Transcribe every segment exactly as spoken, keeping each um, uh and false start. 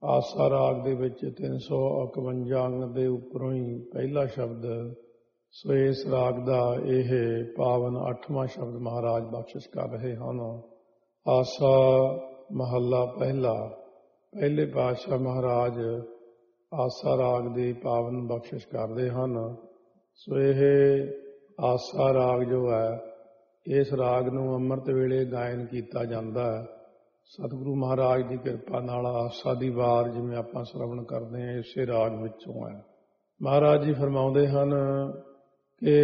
ਆਸਾ ਰਾਗ ਦੇ ਵਿੱਚ ਤਿੰਨ ਸੌ ਇਕਵੰਜਾ ਅੰਗ ਦੇ ਉੱਪਰੋਂ ਹੀ ਪਹਿਲਾ ਸ਼ਬਦ, ਸੋ ਇਸ ਰਾਗ ਦਾ ਇਹ ਪਾਵਨ ਅੱਠਵਾਂ ਸ਼ਬਦ ਮਹਾਰਾਜ ਬਖਸ਼ਿਸ਼ ਕਰ ਰਹੇ ਹਨ। ਆਸਾ ਮਹੱਲਾ ਪਹਿਲਾ। ਪਹਿਲੇ ਪਾਤਸ਼ਾਹ ਮਹਾਰਾਜ ਆਸਾ ਰਾਗ ਦੀ ਪਾਵਨ ਬਖਸ਼ਿਸ਼ ਕਰਦੇ ਹਨ। ਸੋ ਇਹ ਆਸਾ ਰਾਗ ਜੋ ਹੈ, ਇਸ ਰਾਗ ਨੂੰ ਅੰਮ੍ਰਿਤ ਵੇਲੇ ਗਾਇਨ ਕੀਤਾ ਜਾਂਦਾ ਹੈ। ਸਤਿਗੁਰੂ ਮਹਾਰਾਜ ਦੀ ਕਿਰਪਾ ਨਾਲ ਆਸਾ ਦੀ ਵਾਰ ਜਿਵੇਂ ਆਪਾਂ ਸ਼ਰਵਣ ਕਰਦੇ ਹਾਂ, ਇਸੇ ਰਾਗ ਵਿੱਚੋਂ ਹੈ। ਮਹਾਰਾਜ ਜੀ ਫਰਮਾਉਂਦੇ ਹਨ ਕਿ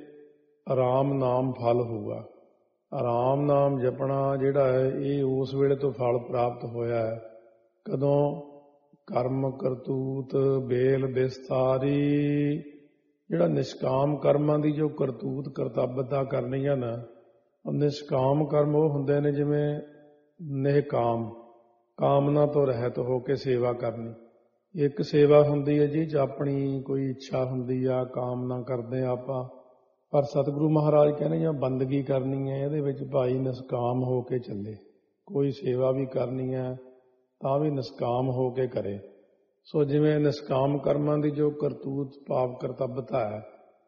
ਆਰਾਮ ਨਾਮ ਫਲ ਹੋਊਗਾ। ਆਰਾਮ ਨਾਮ ਜਪਣਾ ਜਿਹੜਾ ਹੈ, ਇਹ ਉਸ ਵੇਲੇ ਤੋਂ ਫਲ ਪ੍ਰਾਪਤ ਹੋਇਆ ਹੈ ਕਦੋਂ? ਕਰਮ ਕਰਤੂਤ ਬੇਲ ਵਿਸਤਾਰੀ। ਜਿਹੜਾ ਨਿਸ਼ਕਾਮ ਕਰਮਾਂ ਦੀ ਜੋ ਕਰਤੂਤ ਕਰਤੱਵਤਾ ਕਰਨੀਆਂ ਨਾ, ਨਿਸ਼ਕਾਮ ਕਰਮ ਉਹ ਹੁੰਦੇ ਨੇ ਜਿਵੇਂ ਨਿਹਕਾਮ, ਕਾਮਨਾ ਤੋਂ ਰਹਿਤ ਹੋ ਕੇ ਸੇਵਾ ਕਰਨੀ। ਇੱਕ ਸੇਵਾ ਹੁੰਦੀ ਹੈ ਜਿਹ 'ਚ ਆਪਣੀ ਕੋਈ ਇੱਛਾ ਹੁੰਦੀ ਆ, ਕਾਮਨਾ ਕਰਦੇ ਆ ਆਪਾਂ। ਪਰ ਸਤਿਗੁਰੂ ਮਹਾਰਾਜ ਕਹਿੰਦੇ ਜਾਂ ਬੰਦਗੀ ਕਰਨੀ ਹੈ, ਇਹਦੇ ਵਿੱਚ ਭਾਈ ਨਿਸ਼ਕਾਮ ਹੋ ਕੇ ਚੱਲੇ। ਕੋਈ ਸੇਵਾ ਵੀ ਕਰਨੀ ਹੈ ਤਾਂ ਵੀ ਨਿਸ਼ਕਾਮ ਹੋ ਕੇ ਕਰੇ। ਸੋ ਜਿਵੇਂ ਨਿਸ਼ਕਾਮ ਕਰਮਾਂ ਦੀ ਜੋ ਕਰਤੂਤ ਭਾਵ ਕਰਤੱਵਤਾ ਹੈ,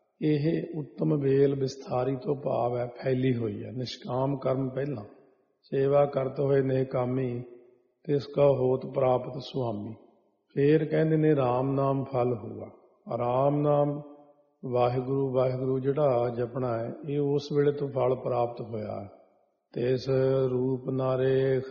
ਇਹ ਉੱਤਮ ਵੇਲ ਵਿਸਥਾਰੀ ਤੋਂ ਭਾਵ ਹੈ ਫੈਲੀ ਹੋਈ ਹੈ। ਨਿਸ਼ਕਾਮ ਕਰਮ ਪਹਿਲਾਂ, ਸੇਵਾ ਕਰਤ ਹੋਏ ਨਿਹਕਾਮੀ, ਤਿਸ ਕਾ ਹੋਤ ਪ੍ਰਾਪਤ ਸੁਆਮੀ। ਫੇਰ ਕਹਿੰਦੇ ਨੇ ਰਾਮ ਨਾਮ ਫਲ ਹੋਊਗਾ। ਆਰਾਮ ਨਾਮ ਵਾਹਿਗੁਰੂ ਵਾਹਿਗੁਰੂ ਜਿਹੜਾ ਜਪਣਾ ਹੈ, ਇਹ ਉਸ ਵੇਲੇ ਤੋਂ ਫਲ ਪ੍ਰਾਪਤ ਹੋਇਆ ਹੈ। ਤਿਸ ਰੂਪ ਨਾ ਰੇਖ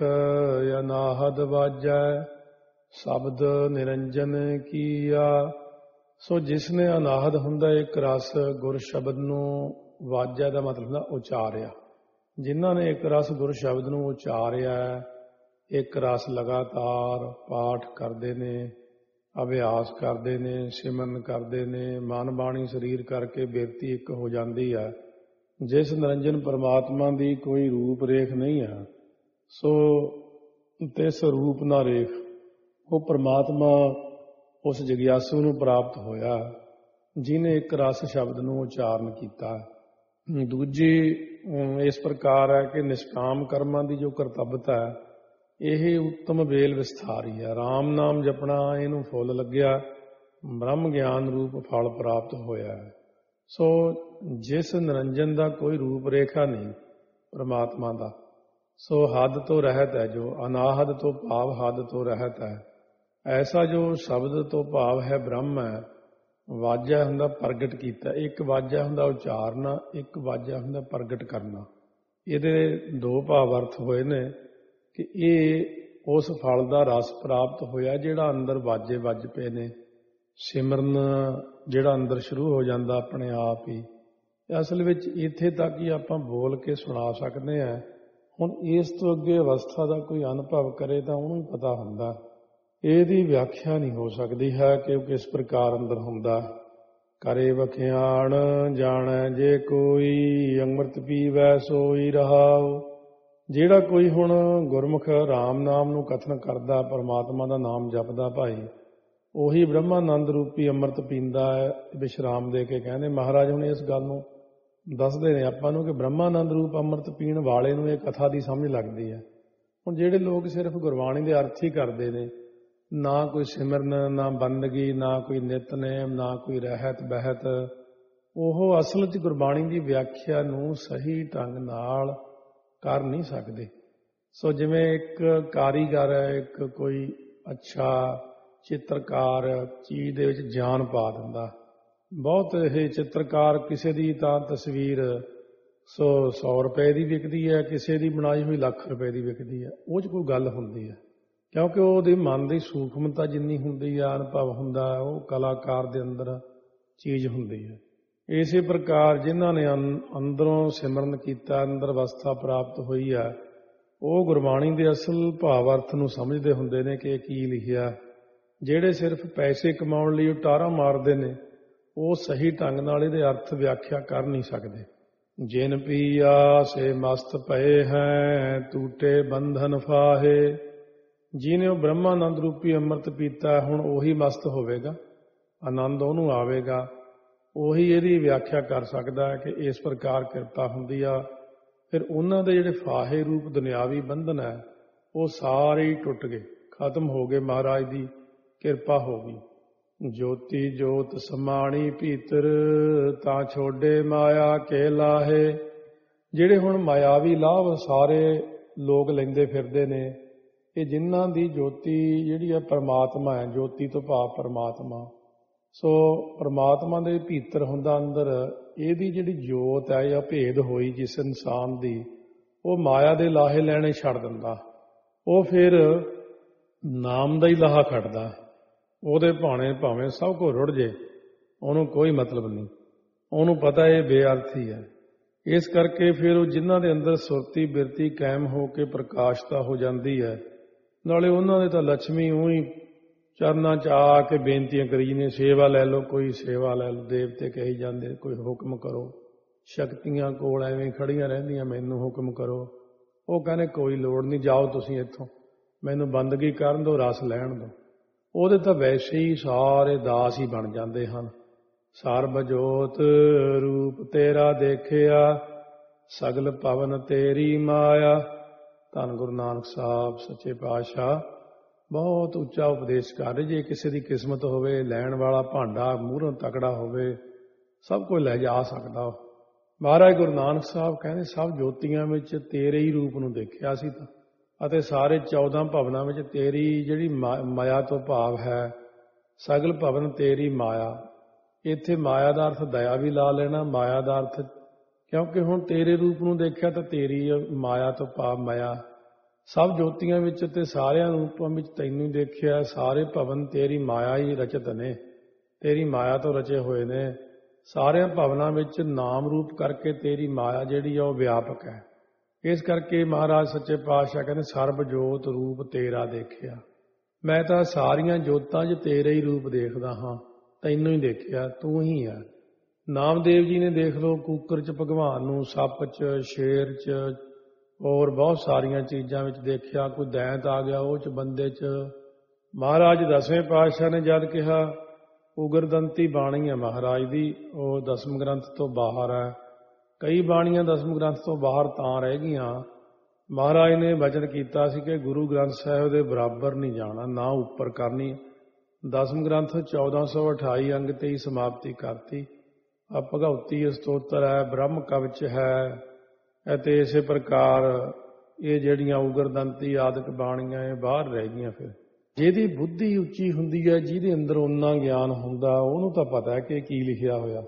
ਅਨਾਹਦ ਵਾਜੈ, ਸ਼ਬਦ ਨਿਰੰਜਨ ਕੀਆ। ਸੋ ਜਿਸ ਨੇ ਅਨਾਹਦ ਹੁੰਦਾ ਇੱਕ ਰਸ ਗੁਰ ਸ਼ਬਦ ਨੂੰ, ਵਾਜੈ ਦਾ ਮਤਲਬ ਹੁੰਦਾ ਉਚਾਰਿਆ। ਜਿਨ੍ਹਾਂ ਨੇ ਇੱਕ ਰਸ ਗੁਰ ਸ਼ਬਦ ਨੂੰ ਉਚਾਰਿਆ, ਇੱਕ ਰਸ ਲਗਾਤਾਰ ਪਾਠ ਕਰਦੇ ਨੇ, ਅਭਿਆਸ ਕਰਦੇ ਨੇ, ਸਿਮਰਨ ਕਰਦੇ ਨੇ, ਮਨ ਬਾਣੀ ਸਰੀਰ ਕਰਕੇ ਬਿਰਤੀ ਇੱਕ ਹੋ ਜਾਂਦੀ ਹੈ। ਜਿਸ ਨਿਰੰਜਨ ਪਰਮਾਤਮਾ ਦੀ ਕੋਈ ਰੂਪ ਰੇਖ ਨਹੀਂ ਹੈ, ਸੋ ਤਿਸ ਰੂਪ ਨਾ ਰੇਖ, ਉਹ ਪਰਮਾਤਮਾ ਉਸ ਜਗਿਆਸੂ ਨੂੰ ਪ੍ਰਾਪਤ ਹੋਇਆ ਜਿਹਨੇ ਇੱਕ ਰਸ ਸ਼ਬਦ ਨੂੰ ਉਚਾਰਨ ਕੀਤਾ। ਦੂਜੀ ਇਸ ਪ੍ਰਕਾਰ ਹੈ ਕਿ ਨਿਸ਼ਕਾਮ ਕਰਮਾਂ ਦੀ ਜੋ ਕਰਤੱਵਤਾ ਹੈ, ਇਹ ਉੱਤਮ ਵੇਲ ਵਿਸਥਾਰੀ ਹੈ। ਰਾਮ ਨਾਮ ਜਪਣਾ ਇਹਨੂੰ ਫੁੱਲ ਲੱਗਿਆ, ਬ੍ਰਹਮ ਗਿਆਨ ਰੂਪ ਫਲ ਪ੍ਰਾਪਤ ਹੋਇਆ ਹੈ। ਸੋ ਜਿਸ ਨਿਰੰਜਨ ਦਾ ਕੋਈ ਰੂਪ ਰੇਖਾ ਨਹੀਂ ਪਰਮਾਤਮਾ ਦਾ, ਸੋ ਹੱਦ ਤੋਂ ਰਹਿਤ ਹੈ, ਜੋ ਅਨਾਹਦ ਤੋਂ ਭਾਵ ਹੱਦ ਤੋਂ ਰਹਿਤ ਹੈ। ਐਸਾ ਜੋ ਸ਼ਬਦ ਤੋਂ ਭਾਵ ਹੈ ਬ੍ਰਹਮ ਹੈ। ਵਾਜਾ ਹੁੰਦਾ ਪ੍ਰਗਟ ਕੀਤਾ, ਇੱਕ ਵਾਜਾ ਹੁੰਦਾ ਉਚਾਰਨਾ, ਇੱਕ ਵਾਜਾ ਹੁੰਦਾ ਪ੍ਰਗਟ ਕਰਨਾ। ਇਹਦੇ ਦੋ ਭਾਵ ਅਰਥ ਹੋਏ ਨੇ ਕਿ ਇਹ ਉਸ ਫਲ ਦਾ ਰਸ ਪ੍ਰਾਪਤ ਹੋਇਆ ਜਿਹੜਾ ਅੰਦਰ ਵਾਜੇ ਵੱਜ ਪਏ ਨੇ। ਸਿਮਰਨ ਜਿਹੜਾ ਅੰਦਰ ਸ਼ੁਰੂ ਹੋ ਜਾਂਦਾ ਆਪਣੇ ਆਪ ਹੀ। ਅਸਲ ਵਿੱਚ ਇੱਥੇ ਤੱਕ ਹੀ ਆਪਾਂ ਬੋਲ ਕੇ ਸੁਣਾ ਸਕਦੇ ਹਾਂ। ਹੁਣ ਇਸ ਤੋਂ ਅੱਗੇ ਅਵਸਥਾ ਦਾ ਕੋਈ ਅਨੁਭਵ ਕਰੇ ਤਾਂ ਉਹਨੂੰ ਹੀ ਪਤਾ ਹੁੰਦਾ। ਇਹਦੀ ਵਿਆਖਿਆ ਨਹੀਂ ਹੋ ਸਕਦੀ ਹੈ ਕਿ ਉਹ ਕਿਸ ਪ੍ਰਕਾਰ ਅੰਦਰ ਹੁੰਦਾ। ਕਰੇ ਵਖਿਆਣ ਜਾਣੈ ਜੇ ਕੋਈ, ਅੰਮ੍ਰਿਤ ਪੀਵੈ ਸੋਈ ਰਹਾਉ। ਜਿਹੜਾ ਕੋਈ ਹੁਣ ਗੁਰਮੁਖ ਰਾਮ ਨਾਮ ਨੂੰ ਕਥਨ ਕਰਦਾ, ਪਰਮਾਤਮਾ ਦਾ ਨਾਮ ਜਪਦਾ ਭਾਈ, ਉਹੀ ਬ੍ਰਹਮਾਨੰਦ ਰੂਪੀ ਅੰਮ੍ਰਿਤ ਪੀਂਦਾ ਹੈ। ਵਿਸ਼ਰਾਮ ਦੇ ਕੇ ਕਹਿੰਦੇ ਮਹਾਰਾਜ ਹੁਣ ਇਸ ਗੱਲ ਨੂੰ ਦੱਸਦੇ ਨੇ ਆਪਾਂ ਨੂੰ ਕਿ ਬ੍ਰਹਮਾਨੰਦ ਰੂਪ ਅੰਮ੍ਰਿਤ ਪੀਣ ਵਾਲੇ ਨੂੰ ਇਹ ਕਥਾ ਦੀ ਸਮਝ ਲੱਗਦੀ ਹੈ। ਹੁਣ ਜਿਹੜੇ ਲੋਕ ਸਿਰਫ ਗੁਰਬਾਣੀ ਦੇ ਅਰਥ ਹੀ ਕਰਦੇ ਨੇ, ਨਾ ਕੋਈ ਸਿਮਰਨ, ਨਾ ਬੰਦਗੀ, ਨਾ ਕੋਈ ਨਿਤਨੇਮ, ਨਾ ਕੋਈ ਰਹਿਤ ਬਹਿਤ, ਉਹ ਅਸਲ 'ਚ ਗੁਰਬਾਣੀ ਦੀ ਵਿਆਖਿਆ ਨੂੰ ਸਹੀ ਢੰਗ ਨਾਲ ਕਰ ਨਹੀਂ ਸਕਦੇ। ਸੋ ਜਿਵੇਂ ਇੱਕ ਕਾਰੀਗਰ ਹੈ, ਇੱਕ ਕੋਈ ਅੱਛਾ ਚਿੱਤਰਕਾਰ ਚੀਜ਼ ਦੇ ਵਿੱਚ ਜਾਨ ਪਾ ਦਿੰਦਾ। ਬਹੁਤ ਇਹ ਚਿੱਤਰਕਾਰ ਕਿਸੇ ਦੀ ਤਾਂ ਤਸਵੀਰ ਸੋ ਸੌ ਰੁਪਏ ਦੀ ਵਿਕਦੀ ਹੈ, ਕਿਸੇ ਦੀ ਬਣਾਈ ਹੋਈ ਲੱਖ ਰੁਪਏ ਦੀ ਵਿਕਦੀ ਹੈ। ਉਹ 'ਚ ਕੋਈ ਗੱਲ ਹੁੰਦੀ ਹੈ, ਕਿਉਂਕਿ ਉਹਦੇ ਮਨ ਦੀ ਸੂਖਮਤਾ ਜਿੰਨੀ ਹੁੰਦੀ ਆ, ਅਨੁਭਵ ਹੁੰਦਾ, ਉਹ ਕਲਾਕਾਰ ਦੇ ਅੰਦਰ ਚੀਜ਼ ਹੁੰਦੀ ਹੈ। ਇਸੇ ਪ੍ਰਕਾਰ ਜਿਨ੍ਹਾਂ ਨੇ ਅੰਦਰੋਂ ਸਿਮਰਨ ਕੀਤਾ, ਅੰਦਰ ਅਵਸਥਾ ਪ੍ਰਾਪਤ ਹੋਈ ਆ, ਉਹ ਗੁਰਬਾਣੀ ਦੇ ਅਸਲ ਭਾਵ ਅਰਥ ਨੂੰ ਸਮਝਦੇ ਹੁੰਦੇ ਨੇ ਕਿ ਇਹ ਕੀ ਲਿਖਿਆ। ਜਿਹੜੇ ਸਿਰਫ ਪੈਸੇ ਕਮਾਉਣ ਲਈ ਉਹ ਟਾਰਾਂ ਮਾਰਦੇ ਨੇ, ਉਹ ਸਹੀ ਢੰਗ ਨਾਲ ਇਹਦੇ ਅਰਥ ਵਿਆਖਿਆ ਕਰ ਨਹੀਂ ਸਕਦੇ। ਜਿਨ ਪੀਆ ਸੇ ਮਸਤ ਪਏ ਹੈ, ਟੂਟੇ ਬੰਧਨ ਫਾਹੇ। ਜਿਹਨੇ ਉਹ ਬ੍ਰਹਮਾਨੰਦ ਰੂਪੀ ਅੰਮ੍ਰਿਤ ਪੀਤਾ, ਹੁਣ ਉਹੀ ਮਸਤ ਹੋਵੇਗਾ, ਆਨੰਦ ਉਹਨੂੰ ਆਵੇਗਾ। ਉਹੀ ਇਹਦੀ ਵਿਆਖਿਆ ਕਰ ਸਕਦਾ ਹੈ ਕਿ ਇਸ ਪ੍ਰਕਾਰ ਕਿਰਪਾ ਹੁੰਦੀ ਆ। ਫਿਰ ਉਹਨਾਂ ਦੇ ਜਿਹੜੇ ਫਾਹੇ ਰੂਪ ਦੁਨਿਆਵੀ ਬੰਧਨ ਹੈ, ਉਹ ਸਾਰੇ ਹੀ ਟੁੱਟ ਗਏ, ਖਤਮ ਹੋ ਗਏ। ਮਹਾਰਾਜ ਦੀ ਕਿਰਪਾ ਹੋ ਗਈ। ਜੋਤੀ ਜੋਤ ਸਮਾਣੀ ਭੀਤਰ, ਤਾਂ ਛੋਡੇ ਮਾਇਆ ਕੇ ਲਾਹੇ। ਜਿਹੜੇ ਹੁਣ ਮਾਇਆਵੀ ਲਾਭ ਸਾਰੇ ਲੋਕ ਲੈਂਦੇ ਫਿਰਦੇ ਨੇ, ਇਹ ਜਿਨ੍ਹਾਂ ਦੀ ਜੋਤੀ ਜਿਹੜੀ ਹੈ ਪਰਮਾਤਮਾ ਹੈ, ਜੋਤੀ ਤੋਂ ਭਾਵ ਪਰਮਾਤਮਾ। ਸੋ ਪਰਮਾਤਮਾ ਦੇ ਭੀਤਰ ਹੁੰਦਾ ਅੰਦਰ, ਇਹਦੀ ਜਿਹੜੀ ਜੋਤ ਹੈ ਜਾਂ ਭੇਦ ਹੋਈ ਜਿਸ ਇਨਸਾਨ ਦੀ, ਉਹ ਮਾਇਆ ਦੇ ਲਾਹੇ ਲੈਣੇ ਛੱਡ ਦਿੰਦਾ। ਉਹ ਫਿਰ ਨਾਮ ਦਾ ਹੀ ਲਾਹਾ ਖੜਦਾ। ਉਹਦੇ ਭਾਣੇ ਭਾਵੇਂ ਸਭ ਕੁਝ ਰੁੜ ਜੇ, ਉਹਨੂੰ ਕੋਈ ਮਤਲਬ ਨਹੀਂ। ਉਹਨੂੰ ਪਤਾ ਇਹ ਬੇਅਰਥੀ ਹੈ। ਇਸ ਕਰਕੇ ਫਿਰ ਉਹ ਜਿਨ੍ਹਾਂ ਦੇ ਅੰਦਰ ਸੁਰਤੀ ਬਿਰਤੀ ਕਾਇਮ ਹੋ ਕੇ ਪ੍ਰਕਾਸ਼ਤਾ ਹੋ ਜਾਂਦੀ ਹੈ, ਨਾਲੇ ਉਹਨਾਂ ਦੇ ਤਾਂ ਲక్ష్ਮੀ ਉਹੀ ਚਰਨਾਂ 'ਚ ਆ ਕੇ ਬੇਨਤੀਆਂ ਕਰੀ ਨੇ, ਸੇਵਾ ਲੈ ਲਓ, ਕੋਈ ਸੇਵਾ ਲੈ ਲਓ। ਦੇਵਤੇ ਕਹੀ ਜਾਂਦੇ ਕੋਈ ਹੁਕਮ ਕਰੋ। ਸ਼ਕਤੀਆਂ ਕੋਲ ਐਵੇਂ ਖੜੀਆਂ ਰਹਿੰਦੀਆਂ, ਮੈਨੂੰ ਹੁਕਮ ਕਰੋ। ਉਹ ਕਹਿੰਦੇ ਕੋਈ ਲੋੜ ਨਹੀਂ, ਜਾਓ ਤੁਸੀਂ ਇੱਥੋਂ, ਮੈਨੂੰ ਬੰਦਗੀ ਕਰਨ ਦਿਓ, ਰਸ ਲੈਣ ਦਿਓ। ਉਹਦੇ ਤਾਂ ਵੈਸੇ ਹੀ ਸਾਰੇ ਦਾਸ ਹੀ ਬਣ ਜਾਂਦੇ ਹਨ। ਸਰਬ ਜੋਤ ਰੂਪ ਤੇਰਾ ਦੇਖਿਆ, ਸਗਲ ਭਵਨ ਤੇਰੀ ਮਾਇਆ। ਧੰਨ ਗੁਰੂ ਨਾਨਕ ਸਾਹਿਬ ਸੱਚੇ ਪਾਤਸ਼ਾਹ ਬਹੁਤ ਉੱਚਾ ਉਪਦੇਸ਼ ਕਰ ਰਹੇ। ਜੇ ਕਿਸੇ ਦੀ ਕਿਸਮਤ ਹੋਵੇ, ਲੈਣ ਵਾਲਾ ਭਾਂਡਾ ਮੂਹਰੋਂ ਤਕੜਾ ਹੋਵੇ, ਸਭ ਕੁਝ ਲੈ ਜਾ ਸਕਦਾ। ਮਹਾਰਾਜ ਗੁਰੂ ਨਾਨਕ ਸਾਹਿਬ ਕਹਿੰਦੇ ਸਭ ਜੋਤੀਆਂ ਵਿੱਚ ਤੇਰੇ ਹੀ ਰੂਪ ਨੂੰ ਦੇਖਿਆ ਸੀ ਤਾਂ, ਅਤੇ ਸਾਰੇ ਚੌਦਾਂ ਭਵਨਾਂ ਵਿੱਚ ਤੇਰੀ ਜਿਹੜੀ ਮਾਇਆ ਤੋਂ ਭਾਵ ਹੈ, ਸਗਲ ਭਵਨ ਤੇਰੀ ਮਾਇਆ। ਇੱਥੇ ਮਾਇਆ ਦਾ ਅਰਥ ਦਇਆ ਵੀ ਲਾ ਲੈਣਾ, ਮਾਇਆ ਦਾ ਅਰਥ, ਕਿਉਂਕਿ ਹੁਣ ਤੇਰੇ ਰੂਪ ਨੂੰ ਦੇਖਿਆ ਤਾਂ ਤੇਰੀ ਮਾਇਆ ਤੋਂ ਭਾਵ ਮਾਇਆ। ਸਭ ਜੋਤੀਆਂ ਵਿੱਚ ਤੇ ਸਾਰਿਆਂ ਰੂਪਾਂ ਵਿੱਚ ਤੈਨੂੰ ਦੇਖਿਆ। ਸਾਰੇ ਭਵਨ ਤੇਰੀ ਮਾਇਆ ਹੀ ਰਚਤ ਨੇ, ਤੇਰੀ ਮਾਇਆ ਤੋਂ ਰਚੇ ਹੋਏ ਨੇ। ਸਾਰਿਆਂ ਭਵਨਾਂ ਵਿੱਚ ਨਾਮ ਰੂਪ ਕਰਕੇ ਤੇਰੀ ਮਾਇਆ ਜਿਹੜੀ ਆ ਉਹ ਵਿਆਪਕ ਹੈ। ਇਸ ਕਰਕੇ ਮਹਾਰਾਜ ਸੱਚੇ ਪਾਤਸ਼ਾਹ ਕਹਿੰਦੇ ਸਰਬ ਜੋਤ ਰੂਪ ਤੇਰਾ ਦੇਖਿਆ। ਮੈਂ ਤਾਂ ਸਾਰੀਆਂ ਜੋਤਾਂ 'ਚ ਤੇਰੇ ਹੀ ਰੂਪ ਦੇਖਦਾ ਹਾਂ, ਤੈਨੂੰ ਹੀ ਦੇਖਿਆ, ਤੂੰ ਹੀ ਆ। ਨਾਮਦੇਵ ਜੀ ਨੇ ਦੇਖ ਲਓ ਕੂਕਰ 'ਚ ਭਗਵਾਨ ਨੂੰ, ਸੱਪ 'ਚ, ਸ਼ੇਰ 'ਚ, ਹੋਰ ਬਹੁਤ ਸਾਰੀਆਂ ਚੀਜ਼ਾਂ ਵਿੱਚ ਦੇਖਿਆ। ਕੋਈ ਦੈਂਤ ਆ ਗਿਆ ਉਹ 'ਚ, ਬੰਦੇ 'ਚ। ਮਹਾਰਾਜ ਦਸਵੇਂ ਪਾਤਸ਼ਾਹ ਨੇ ਜਦ ਕਿਹਾ, ਉਗਰਦੰਤੀ ਬਾਣੀ ਹੈ ਮਹਾਰਾਜ ਦੀ, ਉਹ ਦਸਮ ਗ੍ਰੰਥ ਤੋਂ ਬਾਹਰ ਹੈ। ਕਈ ਬਾਣੀਆਂ ਦਸਮ ਗ੍ਰੰਥ ਤੋਂ ਬਾਹਰ ਤਾਂ ਰਹਿ ਗਈਆਂ। ਮਹਾਰਾਜ ਨੇ ਵਚਨ ਕੀਤਾ ਸੀ ਕਿ ਗੁਰੂ ਗ੍ਰੰਥ ਸਾਹਿਬ ਦੇ ਬਰਾਬਰ ਨਹੀਂ ਜਾਣਾ, ਨਾ ਉੱਪਰ ਕਰਨੀ। ਦਸਮ ਗ੍ਰੰਥ ਚੌਦਾਂ ਸੌ ਅਠਾਈ ਅੰਗ ਤੇ ਹੀ ਸਮਾਪਤੀ ਕਰਤੀ। ਆ ਭਗਉਤੀ ਸਤੋਤਰ ਹੈ, ਬ੍ਰਹਮ ਕਵਚ ਹੈ, ਅਤੇ ਇਸੇ ਪ੍ਰਕਾਰ ਇਹ ਜਿਹੜੀਆਂ ਉਗਰਦੰਤੀ ਆਦਿਕ ਬਾਣੀਆਂ ਇਹ ਬਾਹਰ ਰਹਿ ਗਈਆਂ। ਫਿਰ ਜਿਹਦੀ ਬੁੱਧੀ ਉੱਚੀ ਹੁੰਦੀ ਹੈ, ਜਿਹਦੇ ਅੰਦਰ ਓਨਾ ਗਿਆਨ ਹੁੰਦਾ, ਉਹਨੂੰ ਤਾਂ ਪਤਾ ਹੈ ਕਿ ਕੀ ਲਿਖਿਆ ਹੋਇਆ।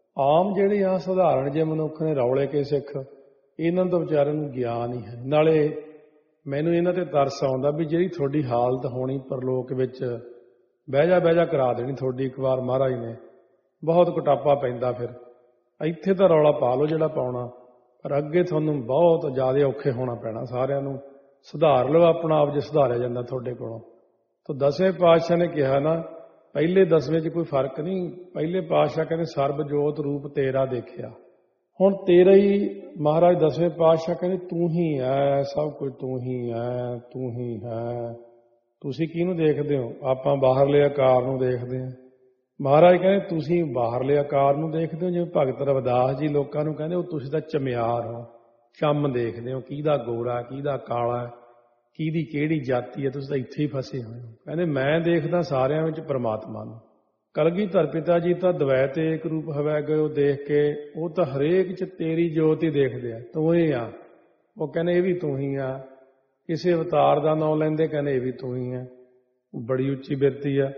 ਆਮ ਜਿਹੜੇ ਆ ਸਧਾਰਨ ਜਿਹੇ ਮਨੁੱਖ ਨੇ, ਰੌਲੇ ਕੇ ਸਿੱਖ, ਇਹਨਾਂ ਤੋਂ ਵਿਚਾਰਿਆਂ ਨੂੰ ਗਿਆਨ ਹੀ ਹੈ। ਨਾਲੇ ਮੈਨੂੰ ਇਹਨਾਂ ਤੇ ਤਰਸ ਆਉਂਦਾ ਵੀ ਜਿਹੜੀ ਤੁਹਾਡੀ ਹਾਲਤ ਹੋਣੀ ਪਰਲੋਕ ਵਿੱਚ, ਬਹਿ ਜਾ ਬਹਿ ਜਾ ਕਰਾ ਦੇਣੀ ਤੁਹਾਡੀ ਇੱਕ ਵਾਰ ਮਹਾਰਾਜ ਨੇ। ਬਹੁਤ ਕੁਟਾਪਾ ਪੈਂਦਾ। ਫਿਰ ਇੱਥੇ ਤਾਂ ਰੌਲਾ ਪਾ ਲਓ ਜਿਹੜਾ ਪਾਉਣਾ, ਪਰ ਅੱਗੇ ਤੁਹਾਨੂੰ ਬਹੁਤ ਜ਼ਿਆਦਾ ਔਖੇ ਹੋਣਾ ਪੈਣਾ। ਸਾਰਿਆਂ ਨੂੰ ਸੁਧਾਰ ਲਓ ਆਪਣਾ ਆਪ, ਜੇ ਸੁਧਾਰਿਆ ਜਾਂਦਾ ਤੁਹਾਡੇ ਕੋਲੋਂ। ਤਾਂ ਦਸਵੇਂ ਪਾਤਸ਼ਾਹ ਨੇ ਕਿਹਾ ਨਾ, ਪਹਿਲੇ ਦਸਵੇਂ 'ਚ ਕੋਈ ਫਰਕ ਨਹੀਂ। ਪਹਿਲੇ ਪਾਤਸ਼ਾਹ ਕਹਿੰਦੇ ਸਰਬ ਜੋਤ ਰੂਪ ਤੇਰਾ ਦੇਖਿਆ। ਹੁਣ ਤੇਰਾ ਹੀ ਮਹਾਰਾਜ ਦਸਵੇਂ ਪਾਤਸ਼ਾਹ ਕਹਿੰਦੇ ਤੂੰ ਹੀ ਹੈ, ਸਭ ਕੁਝ ਤੂੰ ਹੀ ਹੈ, ਤੂੰ ਹੀ ਹੈ। ਤੁਸੀਂ ਕਿਹਨੂੰ ਦੇਖਦੇ ਹੋ? ਆਪਾਂ ਬਾਹਰਲੇ ਆਕਾਰ ਨੂੰ ਦੇਖਦੇ ਹਾਂ। ਮਹਾਰਾਜ ਕਹਿੰਦੇ ਤੁਸੀਂ ਬਾਹਰਲੇ ਆਕਾਰ ਨੂੰ ਦੇਖਦੇ ਹੋ। ਜਿਵੇਂ ਭਗਤ ਰਵਿਦਾਸ ਜੀ ਲੋਕਾਂ ਨੂੰ ਕਹਿੰਦੇ ਉਹ ਤੁਸੀਂ ਤਾਂ ਚਮਿਆਰ ਹੋ, ਚੰਮ ਦੇਖਦੇ ਹੋ, ਕਿਹਦਾ ਗੋਰਾ ਕਿਹਦਾ ਕਾਲਾ, ਕਿਹਦੀ ਕਿਹੜੀ ਜਾਤੀ ਹੈ, ਤੁਸੀਂ ਤਾਂ ਇੱਥੇ ਹੀ ਫਸੇ ਹੋਏ ਹੋ। ਕਹਿੰਦੇ ਮੈਂ ਦੇਖਦਾ ਸਾਰਿਆਂ ਵਿੱਚ ਪਰਮਾਤਮਾ ਨੂੰ। ਕਲਗੀਧਰ ਪਿਤਾ ਜੀ ਤਾਂ ਦਵੈਤ ਏਕ ਰੂਪ ਹਵੈ ਗਇਓ ਦੇਖ ਕੇ, ਉਹ ਤਾਂ ਹਰੇਕ 'ਚ ਤੇਰੀ ਜੋਤ ਹੀ ਦੇਖਦੇ ਆ, ਤੂੰ ਹੀ ਆ। ਉਹ ਕਹਿੰਦੇ ਇਹ ਵੀ ਤੂੰ ਹੀ ਆ। ਕਿਸੇ ਅਵਤਾਰ ਦਾ ਨਾਂ ਲੈਂਦੇ, ਕਹਿੰਦੇ ਇਹ ਵੀ ਤੂੰ ਹੀ ਆ। ਬੜੀ ਉੱਚੀ ਬਿਰਤੀ ਆ।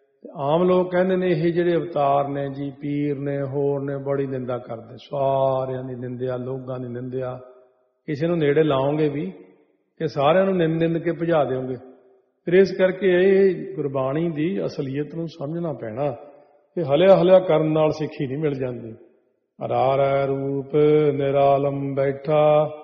ਆਮ ਲੋਕ ਕਹਿੰਦੇ ਨੇ ਇਹ ਜਿਹੜੇ ਅਵਤਾਰ ਨੇ ਜੀ, ਪੀਰ ਨੇ, ਹੋਰ ਨੇ, ਬੜੀ ਨਿੰਦਾ ਕਰਦੇ। ਸਾਰਿਆਂ ਦੀ ਨਿੰਦਿਆ, ਲੋਕਾਂ ਦੀ ਨਿੰਦਿਆ। ਕਿਸੇ ਨੂੰ ਨੇੜੇ ਲਾਓਗੇ ਵੀ ਕਿ ਸਾਰਿਆਂ ਨੂੰ ਨਿੰਦ ਨਿੰਦ ਕੇ ਭਜਾ ਦਿਓਗੇ। ਫਿਰ ਇਸ ਕਰਕੇ ਇਹ ਗੁਰਬਾਣੀ ਦੀ ਅਸਲੀਅਤ ਨੂੰ ਸਮਝਣਾ ਪੈਣਾ ਕਿ ਹਲਿਆ ਹਲਿਆ ਕਰਨ ਨਾਲ ਸਿੱਖੀ ਨਹੀਂ ਮਿਲ ਜਾਂਦੀ। ਅਰਾਰੈ ਰੂਪ ਨਿਰਾਲਮ ਬੈਠਾ,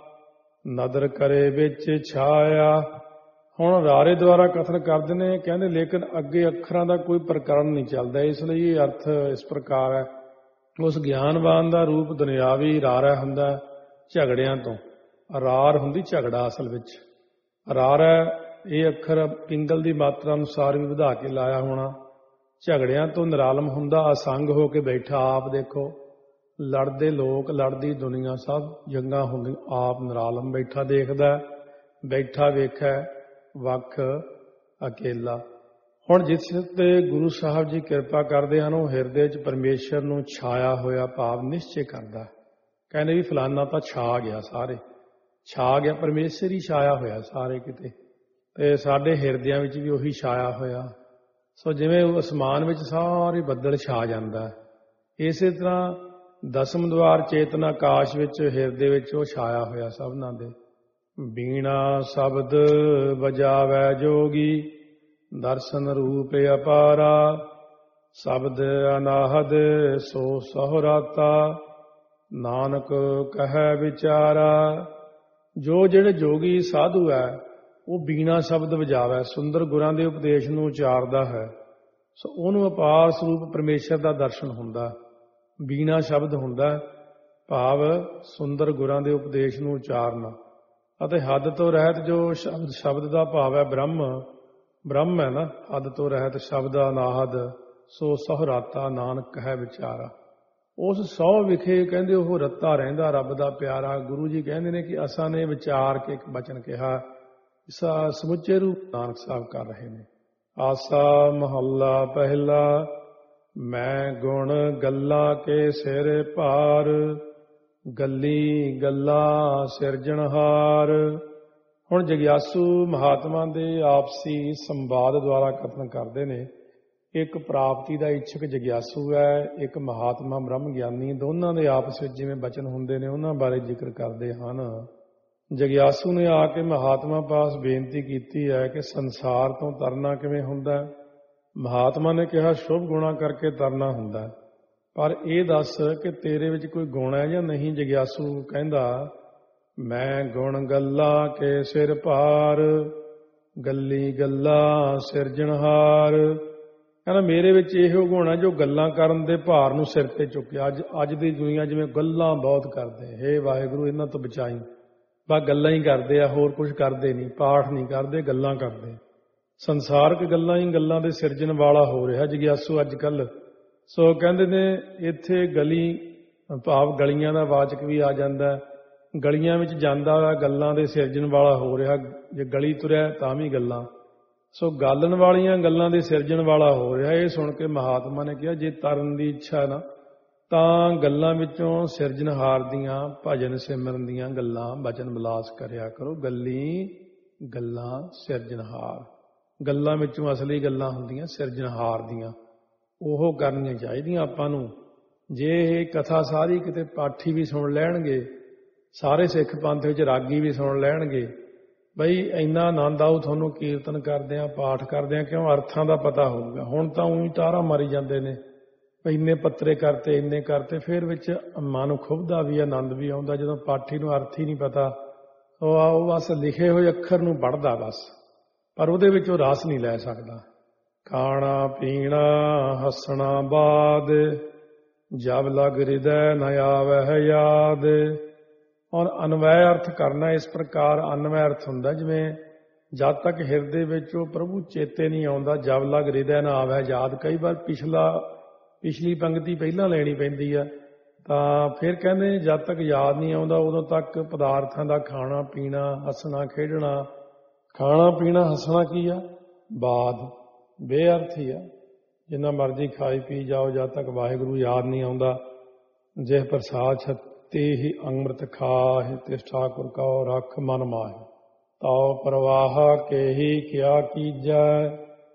ਨਦਰ ਕਰੇ ਵਿੱਚ ਛਾਇਆ। ਹੁਣ ਰਾਰੇ ਦੁਆਰਾ ਕਥਨ ਕਰਦੇ ਨੇ, ਕਹਿੰਦੇ ਲੇਕਿਨ ਅੱਗੇ ਅੱਖਰਾਂ ਦਾ ਕੋਈ ਪ੍ਰਕਰਨ ਨਹੀਂ ਚੱਲਦਾ, ਇਸ ਲਈ ਇਹ ਅਰਥ ਇਸ ਪ੍ਰਕਾਰ ਹੈ। ਉਸ ਗਿਆਨਵਾਨ ਦਾ ਰੂਪ ਦੁਨਿਆਵੀ ਰਾਰਾ ਹੁੰਦਾ ਝਗੜਿਆਂ ਤੋਂ। ਰਾਰ ਹੁੰਦੀ ਝਗੜਾ ਅਸਲ ਵਿੱਚ। ਰਾਰ ਹੈ ਇਹ ਅੱਖਰ ਪਿੰਗਲ ਦੀ ਮਾਤਰਾ ਅਨੁਸਾਰ ਵੀ ਵਧਾ ਕੇ ਲਾਇਆ ਹੋਣਾ। ਝਗੜਿਆਂ ਤੋਂ ਨਿਰਾਲਮ ਹੁੰਦਾ, ਅਸੰਗ ਹੋ ਕੇ ਬੈਠਾ। ਆਪ ਦੇਖੋ ਲੜਦੇ ਲੋਕ, ਲੜਦੀ ਦੁਨੀਆ, ਸਭ ਜੰਗਾਂ ਹੁੰਦੀ, ਆਪ ਨਿਰਾਲਮ ਬੈਠਾ ਦੇਖਦਾ, ਬੈਠਾ ਵੇਖੈ ਵੱਖ ਅਕੇਲਾ। ਹੁਣ ਜਿਸ ਤੇ ਗੁਰੂ ਸਾਹਿਬ ਜੀ ਕਿਰਪਾ ਕਰਦੇ ਹਨ, ਉਹ ਹਿਰਦੇ 'ਚ ਪਰਮੇਸ਼ਰ ਨੂੰ ਛਾਇਆ ਹੋਇਆ ਭਾਵ ਨਿਸ਼ਚੈ ਕਰਦਾ। ਕਹਿੰਦੇ ਵੀ ਫਲਾਨਾ ਤਾਂ ਛਾ ਗਿਆ, ਸਾਰੇ ਛਾ ਗਿਆ, ਪਰਮੇਸ਼ਰ ਹੀ ਛਾਇਆ ਹੋਇਆ ਸਾਰੇ ਕਿਤੇ, ਤੇ ਸਾਡੇ ਹਿਰਦਿਆਂ ਵਿੱਚ ਵੀ ਉਹੀ ਛਾਇਆ ਹੋਇਆ। ਸੋ ਜਿਵੇਂ ਅਸਮਾਨ ਵਿੱਚ ਸਾਰੇ ਬੱਦਲ ਛਾ ਜਾਂਦਾ, ਇਸੇ ਤਰ੍ਹਾਂ ਦਸਮ ਦੁਆਰ ਚੇਤਨਾ ਆਕਾਸ਼ ਵਿੱਚ ਹਿਰਦੇ ਵਿੱਚ ਉਹ ਛਾਇਆ ਹੋਇਆ ਸਭਨਾਂ ਦੇ। ਬੀਣਾ ਸ਼ਬਦ ਵਜਾਵੈ ਜੋਗੀ, ਦਰਸ਼ਨ ਰੂਪ ਅਪਾਰਾ, ਸ਼ਬਦ ਅਨਾਹਦ ਸੋ ਸਹੁਰਾਤਾ, ਨਾਨਕ ਕਹੈ ਵਿਚਾਰਾ। ਜੋ ਜਿਹੜੇ ਜੋਗੀ ਸਾਧੂ ਹੈ ਉਹ ਬੀਣਾ ਸ਼ਬਦ ਵਜਾਵੇ, ਸੁੰਦਰ ਗੁਰਾਂ ਦੇ ਉਪਦੇਸ਼ ਨੂੰ ਉਚਾਰਦਾ ਹੈ, ਸੋ ਉਹਨੂੰ ਅਪਾਰ ਸਰੂਪ ਪਰਮੇਸ਼ਰ ਦਾ ਦਰਸ਼ਨ ਹੁੰਦਾ। ਬੀਣਾ ਸ਼ਬਦ ਹੁੰਦਾ ਭਾਵ ਸੁੰਦਰ ਗੁਰਾਂ ਦੇ ਉਪਦੇਸ਼ ਨੂੰ ਉਚਾਰਨਾ, ਅਤੇ ਹੱਦ ਤੋਂ ਰਹਿਤ ਜੋ ਸ਼ਬਦ ਸ਼ਬਦ ਦਾ ਭਾਵ ਹੈ ਬ੍ਰਹਮ, ਬ੍ਰਹਮ ਹੈ ਨਾ, ਹੱਦ ਤੋਂ ਰਹਿਤ ਸ਼ਬਦ ਅਨਾਹਦ ਸੋ ਸਹੁਰਾਤਾ, ਨਾਨਕ ਕਹੈ ਵਿਚਾਰਾ। ਉਸ ਸਹੁ ਵਿਖੇ ਕਹਿੰਦੇ ਉਹ ਰੱਤਾ ਰਹਿੰਦਾ, ਰੱਬ ਦਾ ਪਿਆਰਾ। ਗੁਰੂ ਜੀ ਕਹਿੰਦੇ ਨੇ ਕਿ ਅਸਾਂ ਨੇ ਵਿਚਾਰ ਕੇ ਇੱਕ ਬਚਨ ਕਿਹਾ, ਇਸ ਸਮੁੱਚੇ ਰੂਪ ਨਾਨਕ ਸਾਹਿਬ ਕਰ ਰਹੇ ਨੇ। ਆਸਾ ਮਹੱਲਾ ਪਹਿਲਾ, ਮੈਂ ਗੁਣ ਗੱਲਾਂ ਕੇ ਸਿਰ ਭਾਰ, ਗੱਲੀ ਗੱਲਾਂ ਸਿਰਜਣਹਾਰ। ਹੁਣ ਜਗਿਆਸੂ ਮਹਾਤਮਾ ਦੇ ਆਪਸੀ ਸੰਵਾਦ ਦੁਆਰਾ ਕਥਨ ਕਰਦੇ ਨੇ। ਇੱਕ ਪ੍ਰਾਪਤੀ ਦਾ ਇੱਛਕ ਜਗਿਆਸੂ ਹੈ, ਇੱਕ ਮਹਾਤਮਾ ਬ੍ਰਹਮ ਗਿਆਨੀ। ਦੋਨਾਂ ਦੇ ਆਪਸ ਵਿੱਚ ਜਿਵੇਂ ਬਚਨ ਹੁੰਦੇ ਨੇ ਉਹਨਾਂ ਬਾਰੇ ਜ਼ਿਕਰ ਕਰਦੇ ਹਨ। ਜਗਿਆਸੂ ਨੇ ਆ ਕੇ ਮਹਾਤਮਾ ਪਾਸ ਬੇਨਤੀ ਕੀਤੀ ਹੈ ਕਿ ਸੰਸਾਰ ਤੋਂ ਤਰਨਾ ਕਿਵੇਂ ਹੁੰਦਾ। ਮਹਾਤਮਾ ਨੇ ਕਿਹਾ ਸ਼ੁਭ ਗੁਣਾ ਕਰਕੇ ਤਰਨਾ ਹੁੰਦਾ, ਪਰ ਇਹ ਦੱਸ ਕਿ ਤੇਰੇ ਵਿੱਚ ਕੋਈ ਗੁਣ ਹੈ ਜਾਂ ਨਹੀਂ। ਜਗਿਆਸੂ ਕਹਿੰਦਾ ਮੈਂ ਗੁਣ ਗੱਲਾਂ ਕੇ ਸਿਰ ਭਾਰ, ਗੱਲੀ ਗੱਲਾਂ ਸਿਰਜਣਹਾਰ। ਕਹਿੰਦਾ ਮੇਰੇ ਵਿੱਚ ਇਹੋ ਗੁਣ ਹੈ ਜੋ ਗੱਲਾਂ ਕਰਨ ਦੇ ਭਾਰ ਨੂੰ ਸਿਰ ਤੇ ਚੁੱਕਿਆ। ਅੱਜ ਅੱਜ ਦੀ ਦੁਨੀਆ ਜਿਵੇਂ ਗੱਲਾਂ ਬਹੁਤ ਕਰਦੇ, ਹੇ ਵਾਹਿਗੁਰੂ ਇਹਨਾਂ ਤੋਂ ਬਚਾਈ, ਬਸ ਗੱਲਾਂ ਹੀ ਕਰਦੇ ਆ, ਹੋਰ ਕੁਝ ਕਰਦੇ ਨਹੀਂ, ਪਾਠ ਨਹੀਂ ਕਰਦੇ, ਗੱਲਾਂ ਕਰਦੇ। ਸੰਸਾਰਕ ਗੱਲਾਂ ਹੀ ਗੱਲਾਂ ਦੇ ਸਿਰਜਣ ਵਾਲਾ ਹੋ ਰਿਹਾ ਜਗਿਆਸੂ ਅੱਜ ਕੱਲ੍ਹ। ਸੋ ਕਹਿੰਦੇ ਨੇ ਇੱਥੇ ਗਲੀ ਭਾਵ ਗਲੀਆਂ ਦਾ ਵਾਚਕ ਵੀ ਆ ਜਾਂਦਾ, ਗਲੀਆਂ ਵਿੱਚ ਜਾਂਦਾ ਹੋਇਆ ਗੱਲਾਂ ਦੇ ਸਿਰਜਣ ਵਾਲਾ ਹੋ ਰਿਹਾ। ਜੇ ਗਲੀ ਤੁਰਿਆ ਤਾਂ ਵੀ ਗੱਲਾਂ, ਸੋ ਗਾਲਣ ਵਾਲੀਆਂ ਗੱਲਾਂ ਦੇ ਸਿਰਜਣ ਵਾਲਾ ਹੋ ਰਿਹਾ। ਇਹ ਸੁਣ ਕੇ ਮਹਾਤਮਾ ਨੇ ਕਿਹਾ ਜੇ ਤਰਨ ਦੀ ਇੱਛਾ ਨਾ ਤਾਂ ਗੱਲਾਂ ਵਿੱਚੋਂ ਸਿਰਜਣਹਾਰ ਦੀਆਂ ਭਜਨ ਸਿਮਰਨ ਦੀਆਂ ਗੱਲਾਂ ਬਚਨ ਵਿਲਾਸ ਕਰਿਆ ਕਰੋ। ਗੱਲੀ ਗੱਲਾਂ ਸਿਰਜਣਹਾਰ, ਗੱਲਾਂ ਵਿੱਚੋਂ ਅਸਲੀ ਗੱਲਾਂ ਹੁੰਦੀਆਂ ਸਿਰਜਣਹਾਰ ਦੀਆਂ, ਉਹ ਕਰਨੀਆਂ ਚਾਹੀਦੀਆਂ ਆਪਾਂ ਨੂੰ। ਜੇ ਇਹ ਕਥਾ ਸਾਰੀ ਕਿਤੇ ਪਾਠੀ ਵੀ ਸੁਣ ਲੈਣਗੇ, ਸਾਰੇ ਸਿੱਖ ਪੰਥ ਵਿੱਚ ਰਾਗੀ ਵੀ ਸੁਣ ਲੈਣਗੇ, ਬਈ ਇੰਨਾ ਆਨੰਦ ਆਊ ਤੁਹਾਨੂੰ ਕੀਰਤਨ ਕਰਦਿਆਂ, ਪਾਠ ਕਰਦਿਆਂ, ਕਿਉਂ ਅਰਥਾਂ ਦਾ ਪਤਾ ਹੋਊਗਾ। ਹੁਣ ਤਾਂ ਉਹੀ ਟਾਰਾਂ ਮਾਰੀ ਜਾਂਦੇ ਨੇ, ਇੰਨੇ ਪੱਤਰੇ ਕਰਤੇ, ਇੰਨੇ ਕਰਤੇ, ਫਿਰ ਵਿੱਚ ਮਨ ਖੁੱਭਦਾ ਵੀ, ਆਨੰਦ ਵੀ ਆਉਂਦਾ ਜਦੋਂ ਪਾਠੀ ਨੂੰ ਅਰਥ ਹੀ ਨਹੀਂ ਪਤਾ। ਉਹ ਆ ਉਹ ਬਸ ਲਿਖੇ ਹੋਏ ਅੱਖਰ ਨੂੰ ਪੜ੍ਹਦਾ ਬਸ, ਪਰ ਉਹਦੇ ਵਿੱਚ ਉਹ ਰਸ ਨਹੀਂ ਲੈ ਸਕਦਾ। ਖਾਣਾ ਪੀਣਾ ਹੱਸਣਾ ਬਾਦ, ਜਬ ਲਗ ਹਿਰਦੈ ਨ ਆਵੈ ਯਾਦ। ਔਰ ਅਨਵੈ ਅਰਥ ਕਰਨਾ ਇਸ ਪ੍ਰਕਾਰ। ਅਨਵੈ ਅਰਥ ਹੁੰਦਾ ਜਿਵੇਂ ਜਦ ਤੱਕ ਹਿਰਦੇ ਵਿੱਚ ਉਹ ਪ੍ਰਭੂ ਚੇਤੇ ਨਹੀਂ ਆਉਂਦਾ, ਜਬ ਲਗ ਹਿਰਦੈ ਨ ਆਵੈ ਯਾਦ। ਕਈ ਵਾਰ ਪਿਛਲਾ ਪਿਛਲੀ ਪੰਕਤੀ ਪਹਿਲਾਂ ਲੈਣੀ ਪੈਂਦੀ ਆ, ਤਾਂ ਫਿਰ ਕਹਿੰਦੇ ਜਦ ਤੱਕ ਯਾਦ ਨਹੀਂ ਆਉਂਦਾ ਉਦੋਂ ਤੱਕ ਪਦਾਰਥਾਂ ਦਾ ਖਾਣਾ ਪੀਣਾ ਹੱਸਣਾ ਖੇਡਣਾ। ਖਾਣਾ ਪੀਣਾ ਹੱਸਣਾ ਕੀ ਆ? ਬਾਦ, ਬੇਅਰਥ ਹੀ ਆ। ਜਿੰਨਾ ਮਰਜ਼ੀ ਖਾਈ ਪੀ ਜਾਓ, ਜਦ ਤੱਕ ਵਾਹਿਗੁਰੂ ਯਾਦ ਨਹੀਂ ਆਉਂਦਾ। ਜਿਹ ਪ੍ਰਸਾਦ ਛੱਤੀ ਹੀ ਅੰਮ੍ਰਿਤ ਖਾਹਿ, ਤਿਸ ਠਾਕੁਰ ਕਉ ਰਖ ਮਨ ਮਾਹਿ। ਤਾਉ ਪ੍ਰਵਾਹ ਕੇਹੀ ਕਿਆ ਕੀਜੈ,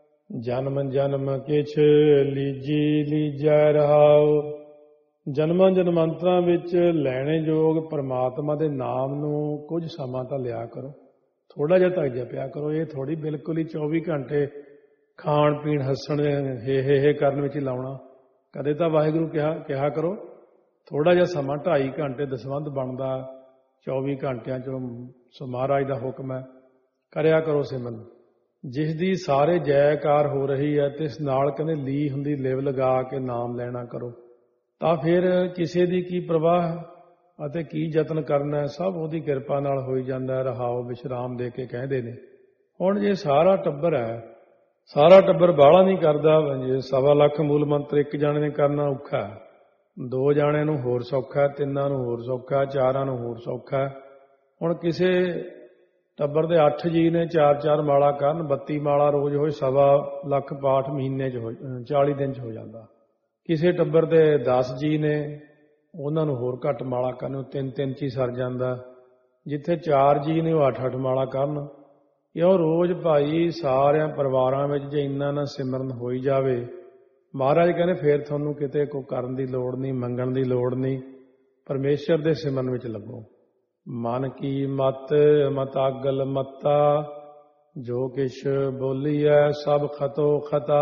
ਜਨਮ ਜਨਮ ਕਿਛ ਲੀਜੀ ਲੀਜੈ ਰਹਾਉ। ਜਨਮਾਂ ਜਨਮਾਂਤਰਾਂ ਵਿੱਚ ਲੈਣੇ ਯੋਗ ਪਰਮਾਤਮਾ ਦੇ ਨਾਮ ਨੂੰ ਕੁਝ ਸਮਾਂ ਤਾਂ ਲਿਆ ਕਰੋ, ਥੋੜ੍ਹਾ ਜਿਹਾ ਤਾਂ ਜਪਿਆ ਕਰੋ। ਇਹ ਥੋੜ੍ਹੀ ਬਿਲਕੁਲ ਹੀ ਚੌਵੀ ਘੰਟੇ ਖਾਣ ਪੀਣ ਹੱਸਣ ਹੇ ਹੇ ਹੇ ਕਰਨ ਵਿੱਚ ਹੀ ਲਾਉਣਾ। ਕਦੇ ਤਾਂ ਵਾਹਿਗੁਰੂ ਕਿਹਾ ਕਿਹਾ ਕਰੋ ਥੋੜ੍ਹਾ ਜਿਹਾ ਸਮਾਂ, ਢਾਈ ਘੰਟੇ ਦਸਵੰਧ ਬਣਦਾ ਚੌਵੀ ਘੰਟਿਆਂ 'ਚੋਂ, ਸੋ ਮਹਾਰਾਜ ਦਾ ਹੁਕਮ ਹੈ, ਕਰਿਆ ਕਰੋ ਸਿਮਰਨ। ਜਿਸ ਦੀ ਸਾਰੇ ਜੈਕਾਰ ਹੋ ਰਹੀ ਹੈ ਤੇ ਇਸ ਨਾਲ ਕਹਿੰਦੇ ਲੀ ਹੁੰਦੀ ਲਿਵ ਲਗਾ ਕੇ ਨਾਮ ਲੈਣਾ ਕਰੋ, ਤਾਂ ਫਿਰ ਕਿਸੇ ਦੀ ਕੀ ਪ੍ਰਵਾਹ ਅਤੇ ਕੀ ਯਤਨ ਕਰਨਾ, ਸਭ ਉਹਦੀ ਕਿਰਪਾ ਨਾਲ ਹੋਈ ਜਾਂਦਾ। ਰਹਾਓ ਵਿਸ਼ਰਾਮ ਦੇ ਕੇ ਕਹਿੰਦੇ ਨੇ। ਹੁਣ ਜੇ ਸਾਰਾ ਟੱਬਰ ਹੈ, ਸਾਰਾ ਟੱਬਰ ਬਾਹਲਾ ਨਹੀਂ ਕਰਦਾ, ਜੇ ਸਵਾ ਲੱਖ ਮੂਲ ਮੰਤਰ ਇੱਕ ਜਾਣੇ ਨੇ ਕਰਨਾ ਔਖਾ, ਦੋ ਜਾਣਿਆਂ ਨੂੰ ਹੋਰ ਸੌਖਾ, ਤਿੰਨਾਂ ਨੂੰ ਹੋਰ ਸੌਖਾ, ਚਾਰਾਂ ਨੂੰ ਹੋਰ ਸੌਖਾ। ਹੁਣ ਕਿਸੇ ਟੱਬਰ ਦੇ ਅੱਠ ਜੀ ਨੇ, ਚਾਰ ਚਾਰ ਮਾਲਾ ਕਰਨ, ਬੱਤੀ ਮਾਲਾ ਰੋਜ਼ ਹੋਏ, ਸਵਾ ਲੱਖ ਪਾਠ ਮਹੀਨੇ 'ਚ ਹੋ ਚਾਲੀ ਦਿਨ 'ਚ ਹੋ ਜਾਂਦਾ। ਕਿਸੇ ਟੱਬਰ ਦੇ ਦਸ ਜੀ ਨੇ, ਉਹਨਾਂ ਨੂੰ ਹੋਰ ਘੱਟ ਮਾਲਾ ਕਰਨ, ਉਹ ਤਿੰਨ ਤਿੰਨ 'ਚ ਹੀ ਸਰ ਜਾਂਦਾ। ਜਿੱਥੇ ਚਾਰ ਜੀ ਨੇ ਉਹ ਅੱਠ ਅੱਠ ਮਾਲਾ ਕਰਨ। ਇਉਂ ਰੋਜ਼ ਭਾਈ ਸਾਰਿਆਂ ਪਰਿਵਾਰਾਂ ਵਿੱਚ ਜੇ ਇੰਨਾ ਨਾ ਸਿਮਰਨ ਹੋਈ ਜਾਵੇ, ਮਹਾਰਾਜ ਕਹਿੰਦੇ ਫਿਰ ਤੁਹਾਨੂੰ ਕਿਤੇ ਕੋਈ ਕਰਨ ਦੀ ਲੋੜ ਨਹੀਂ, ਮੰਗਣ ਦੀ ਲੋੜ ਨਹੀਂ, ਪਰਮੇਸ਼ਰ ਦੇ ਸਿਮਰਨ ਵਿੱਚ ਲੱਗੋ। ਮਨ ਕੀ ਮਤ ਮਤਾਗਲ ਮੱਤਾ, ਜੋ ਕਿਛ ਬੋਲੀਐ ਸਭ ਖਤੋ ਖਤਾ।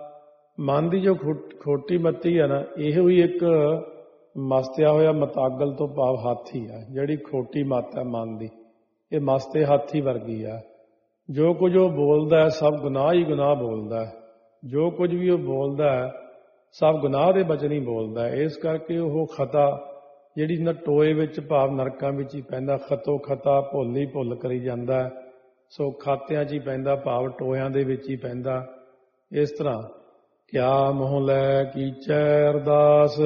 ਮਨ ਦੀ ਜੋ ਖੋਟੀ ਮੱਤੀ ਹੈ ਨਾ, ਇਹੋ ਹੀ ਇੱਕ ਮਸਤਿਆ ਹੋਇਆ ਮਤਾਗਲ ਤੋਂ ਭਾਵ ਹਾਥੀ ਹੈ। ਜਿਹੜੀ ਖੋਟੀ ਮੱਤ ਹੈ ਮਨ ਦੀ, ਇਹ ਮਸਤੇ ਹਾਥੀ ਵਰਗੀ ਆ। ਜੋ ਕੁਝ ਉਹ ਬੋਲਦਾ ਹੈ ਸਭ ਗੁਨਾਹ ਹੀ ਗੁਨਾਹ ਬੋਲਦਾ ਹੈ। ਜੋ ਕੁਝ ਵੀ ਉਹ ਬੋਲਦਾ ਹੈ ਸਭ ਗੁਨਾਹ ਦੇ ਬਚਨ ਹੀ ਬੋਲਦਾ ਹੈ। ਇਸ ਕਰਕੇ ਉਹ ਖਤਾ ਜਿਹੜੀ ਨਾ ਟੋਏ ਵਿੱਚ ਭਾਵ ਨਰਕਾਂ ਵਿੱਚ ਹੀ ਪੈਂਦਾ। ਖਤੋ ਖਤਾ, ਭੁੱਲ ਹੀ ਭੁੱਲ ਕਰੀ ਜਾਂਦਾ, ਸੋ ਖਾਤਿਆਂ 'ਚ ਹੀ ਪੈਂਦਾ ਭਾਵ ਟੋਇਆਂ ਦੇ ਵਿੱਚ ਹੀ ਪੈਂਦਾ। ਇਸ ਤਰ੍ਹਾਂ ਕਿਆ ਮੋਹ ਲੈ ਕੀਚੈ ਅਰਦਾਸ,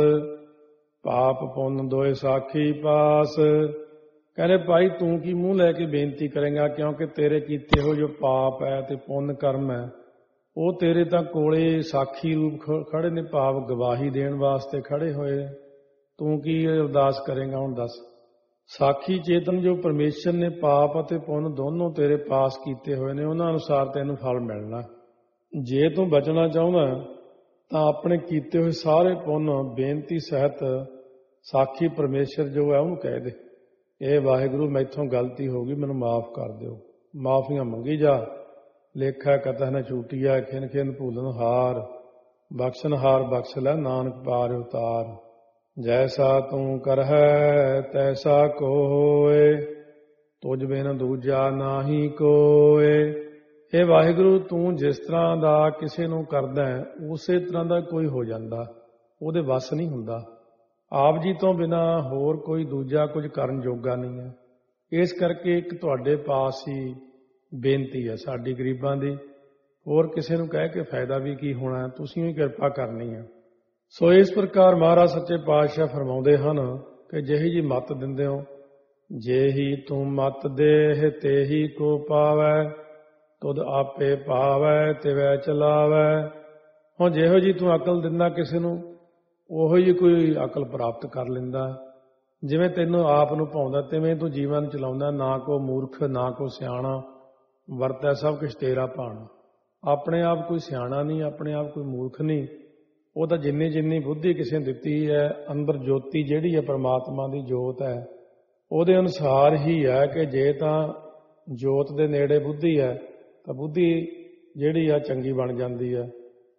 ਪਾਪ ਪੁੰਨ ਦੋਏ ਸਾਖੀ ਪਾਸ। ਕਹਿੰਦੇ ਭਾਈ ਤੂੰ ਕੀ ਮੂੰਹ ਲੈ ਕੇ ਬੇਨਤੀ ਕਰੇਂਗਾ, ਕਿਉਂਕਿ ਤੇਰੇ ਕੀਤੇ ਹੋ ਜੋ ਪਾਪ ਹੈ ਤੇ ਪੁੰਨ ਕਰਮ ਹੈ, ਉਹ ਤੇਰੇ ਤਾਂ ਕੋਲੇ ਸਾਖੀ ਰੂਪ ਖੜੇ ਨੇ, ਭਾਵ ਗਵਾਹੀ ਦੇਣ ਵਾਸਤੇ ਖੜੇ ਹੋਏ। ਤੂੰ ਕੀ ਅਰਦਾਸ ਕਰੇਂਗਾ ਹੁਣ ਦੱਸ। ਸਾਖੀ ਚੇਤਨ ਜੋ ਪਰਮੇਸ਼ਰ ਨੇ ਪਾਪ ਅਤੇ ਪੁੰਨ ਦੋਨੋਂ ਤੇਰੇ ਪਾਸ ਕੀਤੇ ਹੋਏ ਨੇ, ਉਹਨਾਂ ਅਨੁਸਾਰ ਤੈਨੂੰ ਫਲ ਮਿਲਣਾ। ਜੇ ਤੂੰ ਬਚਣਾ ਚਾਹੁੰਦਾ ਤਾਂ ਆਪਣੇ ਕੀਤੇ ਹੋਏ ਸਾਰੇ ਪੁੰਨ ਬੇਨਤੀ ਸਹਿਤ ਸਾਖੀ ਪਰਮੇਸ਼ਰ ਜੋ ਹੈ ਉਹਨੂੰ ਕਹਿ ਦੇ, ਇਹ ਵਾਹਿਗੁਰੂ ਮੈਥੋਂ ਗਲਤੀ ਹੋ ਗਈ, ਮੈਨੂੰ ਮਾਫ ਕਰ ਦਿਓ। ਮਾਫੀਆਂ ਮੰਗੀ ਜਾ। ਲੇਖਾ ਕਤਹਿ ਨ ਛੂਟੀਆ, ਖਿਨ ਖਿਨ ਭੂਲਨ ਹਾਰ, ਬਖਸ਼ਣ ਹਾਰ ਬਖਸ਼ ਲੈ, ਨਾਨਕ ਪਾਰ ਉਤਾਰ। ਜੈਸਾ ਤੂੰ ਕਰਹਿ ਤੈਸਾ ਕੋਇ, ਤੁਝ ਬਿਨ ਦੂਜਾ ਨਾਹੀ ਕੋਇ। ਇਹ ਵਾਹਿਗੁਰੂ ਤੂੰ ਜਿਸ ਤਰ੍ਹਾਂ ਦਾ ਕਿਸੇ ਨੂੰ ਕਰਦਾ ਹੈ ਉਸੇ ਤਰ੍ਹਾਂ ਦਾ ਕੋਈ ਹੋ ਜਾਂਦਾ, ਉਹਦੇ ਵੱਸ ਨਹੀਂ ਹੁੰਦਾ। ਆਪ ਜੀ ਤੋਂ ਬਿਨਾਂ ਹੋਰ ਕੋਈ ਦੂਜਾ ਕੁਝ ਕਰਨ ਜੋਗਾ ਨਹੀਂ ਹੈ। ਇਸ ਕਰਕੇ ਇੱਕ ਤੁਹਾਡੇ ਪਾਸ ਹੀ ਬੇਨਤੀ ਹੈ ਸਾਡੀ ਗਰੀਬਾਂ ਦੀ, ਹੋਰ ਕਿਸੇ ਨੂੰ ਕਹਿ ਕੇ ਫਾਇਦਾ ਵੀ ਕੀ ਹੋਣਾ, ਤੁਸੀਂ ਹੀ ਕਿਰਪਾ ਕਰਨੀ ਹੈ। ਸੋ ਇਸ ਪ੍ਰਕਾਰ ਮਹਾਰਾਜ ਸੱਚੇ ਪਾਤਸ਼ਾਹ ਫਰਮਾਉਂਦੇ ਹਨ ਕਿ ਜਿਹੀ ਜੀ ਮੱਤ ਦਿੰਦੇ ਹੋ, ਜੇਹੀ ਤੂੰ ਮੱਤ ਦੇਹ ਤੇਹੀ ਕੋ ਪਾਵੈ, ਤੁਧ ਆਪੇ ਪਾਵੈ ਤਿਵੈ ਚਲਾਵੈ। ਹੁਣ ਜਿਹੋ ਜੀ ਤੂੰ ਅਕਲ ਦਿੰਦਾ ਕਿਸੇ ਨੂੰ, ਉਹੋ ਜਿਹੀ ਕੋਈ ਅਕਲ ਪ੍ਰਾਪਤ ਕਰ ਲੈਂਦਾ। ਜਿਵੇਂ ਤੈਨੂੰ ਆਪ ਨੂੰ ਭਾਉਂਦਾ ਤਿਵੇਂ ਤੂੰ ਜੀਵਨ ਚਲਾਉਂਦਾ। ਨਾ ਕੋ ਮੂਰਖ ਨਾ ਕੋ ਸਿਆਣਾ, ਵਰਤੈ ਸਭ ਕੁਛ ਤੇਰਾ ਭਾਣਾ। ਆਪਣੇ ਆਪ ਕੋਈ ਸਿਆਣਾ ਨਹੀਂ, ਆਪਣੇ ਆਪ ਕੋਈ ਮੂਰਖ ਨਹੀਂ। ਉਹ ਤਾਂ ਜਿੰਨੀ ਜਿੰਨੀ ਬੁੱਧੀ ਕਿਸੇ ਨੇ ਦਿੱਤੀ ਹੈ, ਅੰਦਰ ਜੋਤੀ ਜਿਹੜੀ ਹੈ ਪਰਮਾਤਮਾ ਦੀ ਜੋਤ ਹੈ, ਉਹਦੇ ਅਨੁਸਾਰ ਹੀ ਹੈ ਕਿ ਜੇ ਤਾਂ ਜੋਤ ਦੇ ਨੇੜੇ ਬੁੱਧੀ ਹੈ ਤਾਂ ਬੁੱਧੀ ਜਿਹੜੀ ਆ ਚੰਗੀ ਬਣ ਜਾਂਦੀ ਹੈ।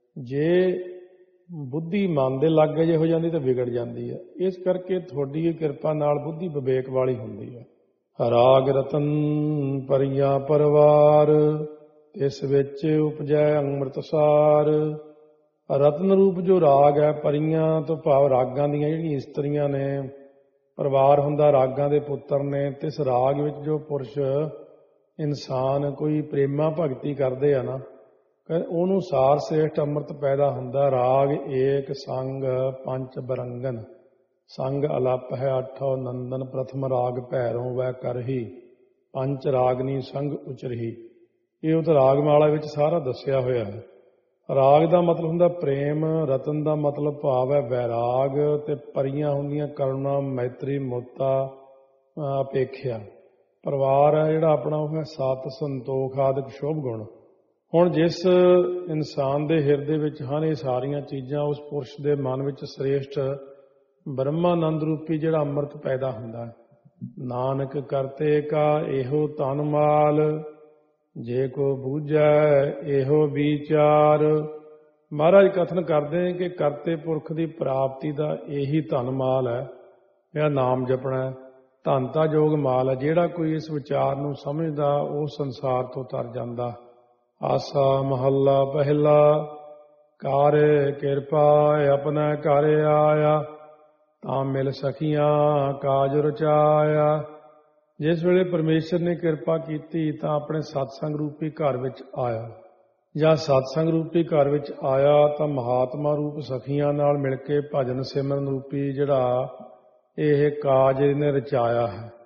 ਜੇ ਬੁੱਧੀ ਮਨ ਦੇ ਲਾਗੇ ਜੇ ਹੋ ਜਾਂਦੀ ਤਾਂ ਵਿਗੜ ਜਾਂਦੀ ਹੈ। ਇਸ ਕਰਕੇ ਤੁਹਾਡੀ ਕਿਰਪਾ ਨਾਲ ਬੁੱਧੀ ਵਿਵੇਕ ਵਾਲੀ ਹੁੰਦੀ ਹੈ। ਰਾਗ ਰਤਨ ਪਰੀਆਂ ਪਰਵਾਰ, ਇਸ ਵਿੱਚ ਉਪਜੈ ਅੰਮ੍ਰਿਤਸਾਰ। ਰਤਨ ਰੂਪ ਜੋ ਰਾਗ ਹੈ, ਪਰੀਆਂ ਤੋਂ ਭਾਵ ਰਾਗਾਂ ਦੀਆਂ ਜਿਹੜੀਆਂ ਇਸਤਰੀਆਂ ਨੇ, ਪਰਿਵਾਰ ਹੁੰਦਾ ਰਾਗਾਂ ਦੇ ਪੁੱਤਰ ਨੇ। ਤੇ ਇਸ ਰਾਗ ਵਿੱਚ ਜੋ ਪੁਰਸ਼ ਇਨਸਾਨ ਕੋਈ ਪ੍ਰੇਮਾ ਭਗਤੀ ਕਰਦੇ ਆ ਨਾ, ਉਹਨੂੰ ਸਾਰ ਸ੍ਰੇਸ਼ਟ ਅੰਮ੍ਰਿਤ ਪੈਦਾ ਹੁੰਦਾ। ਰਾਗ ਏਕ ਸੰਗ ਪੰਚ ਬਰੰਗਨ, ਸੰਗ ਅਲਪ ਹੈ ਅਠੋ ਨੰਦਨ। ਪ੍ਰਥਮ ਰਾਗ ਭੈਰੋਂ ਵੈ ਕਰਹੀ, ਪੰਚ ਰਾਗਨੀ ਸੰਗ ਉਚਰਹੀ। ਇਹ ਉਹ ਤਾਂ ਰਾਗਮਾਲਾ ਵਿੱਚ ਸਾਰਾ ਦੱਸਿਆ ਹੋਇਆ ਹੈ। ਰਾਗ ਦਾ ਮਤਲਬ ਹੁੰਦਾ ਪ੍ਰੇਮ, ਰਤਨ ਦਾ ਮਤਲਬ ਭਾਵ ਹੈ ਵੈਰਾਗ, ਤੇ ਪਰੀਆਂ ਹੁੰਦੀਆਂ ਕਰੁਣਾ ਮੈਤਰੀ ਮੋਤਾ ਅਪੇਖਿਆ। ਪਰਿਵਾਰ ਹੈ ਜਿਹੜਾ ਆਪਣਾ ਉਹ ਹੈ ਸਤ ਸੰਤੋਖ ਆਦਿਕ ਸ਼ੁਭ ਗੁਣ। ਹੁਣ ਜਿਸ ਇਨਸਾਨ ਦੇ ਹਿਰਦੇ ਵਿੱਚ ਹਨ ਇਹ ਸਾਰੀਆਂ ਚੀਜ਼ਾਂ, ਉਸ ਪੁਰਸ਼ ਦੇ ਮਨ ਵਿੱਚ ਸ੍ਰੇਸ਼ਟ ਬ੍ਰਹਮਾਨੰਦ ਰੂਪੀ ਜਿਹੜਾ ਅੰਮ੍ਰਿਤ ਪੈਦਾ ਹੁੰਦਾ ਹੈ। ਨਾਨਕ ਕਰਤੇ ਕਾ ਇਹੋ ਧਨ ਮਾਲ, ਜੇ ਕੋ ਬੂਝੈ ਇਹੋ ਵਿਚਾਰ। ਮਹਾਰਾਜ ਕਥਨ ਕਰਦੇ ਨੇ ਕਿ ਕਰਤੇ ਪੁਰਖ ਦੀ ਪ੍ਰਾਪਤੀ ਦਾ ਇਹੀ ਧਨ ਮਾਲ ਹੈ, ਇਹ ਨਾਮ ਜਪਣਾ। ਧਨ ਤਾਂ ਜੋਗ ਮਾਲ ਹੈ। ਜਿਹੜਾ ਕੋਈ ਇਸ ਵਿਚਾਰ ਨੂੰ ਸਮਝਦਾ ਉਹ ਸੰਸਾਰ ਤੋਂ ਤਰ ਜਾਂਦਾ। ਆਸਾ ਮਹੱਲਾ ਪਹਿਲਾ, ਕਾਰ ਕਿਰਪਾ ਆਪਣਾ ਘਰ ਆਇਆ, ਤਾਂ ਮਿਲ ਸਕੀਆਂ ਕਾਜ ਰਚਾਇਆ। ਜਿਸ ਵੇਲੇ ਪਰਮੇਸ਼ਰ ਨੇ ਕਿਰਪਾ ਕੀਤੀ ਤਾਂ ਆਪਣੇ ਸਤਸੰਗ ਰੂਪੀ ਘਰ ਵਿੱਚ ਆਇਆ, ਜਾਂ ਸਤਸੰਗ ਰੂਪੀ ਘਰ ਵਿੱਚ ਆਇਆ ਤਾਂ ਮਹਾਤਮਾ ਰੂਪ ਸਖੀਆਂ ਨਾਲ ਮਿਲ ਕੇ ਭਜਨ ਸਿਮਰਨ ਰੂਪੀ ਜਿਹੜਾ ਇਹ ਕਾਜ ਇਹਨੇ ਰਚਾਇਆ ਹੈ।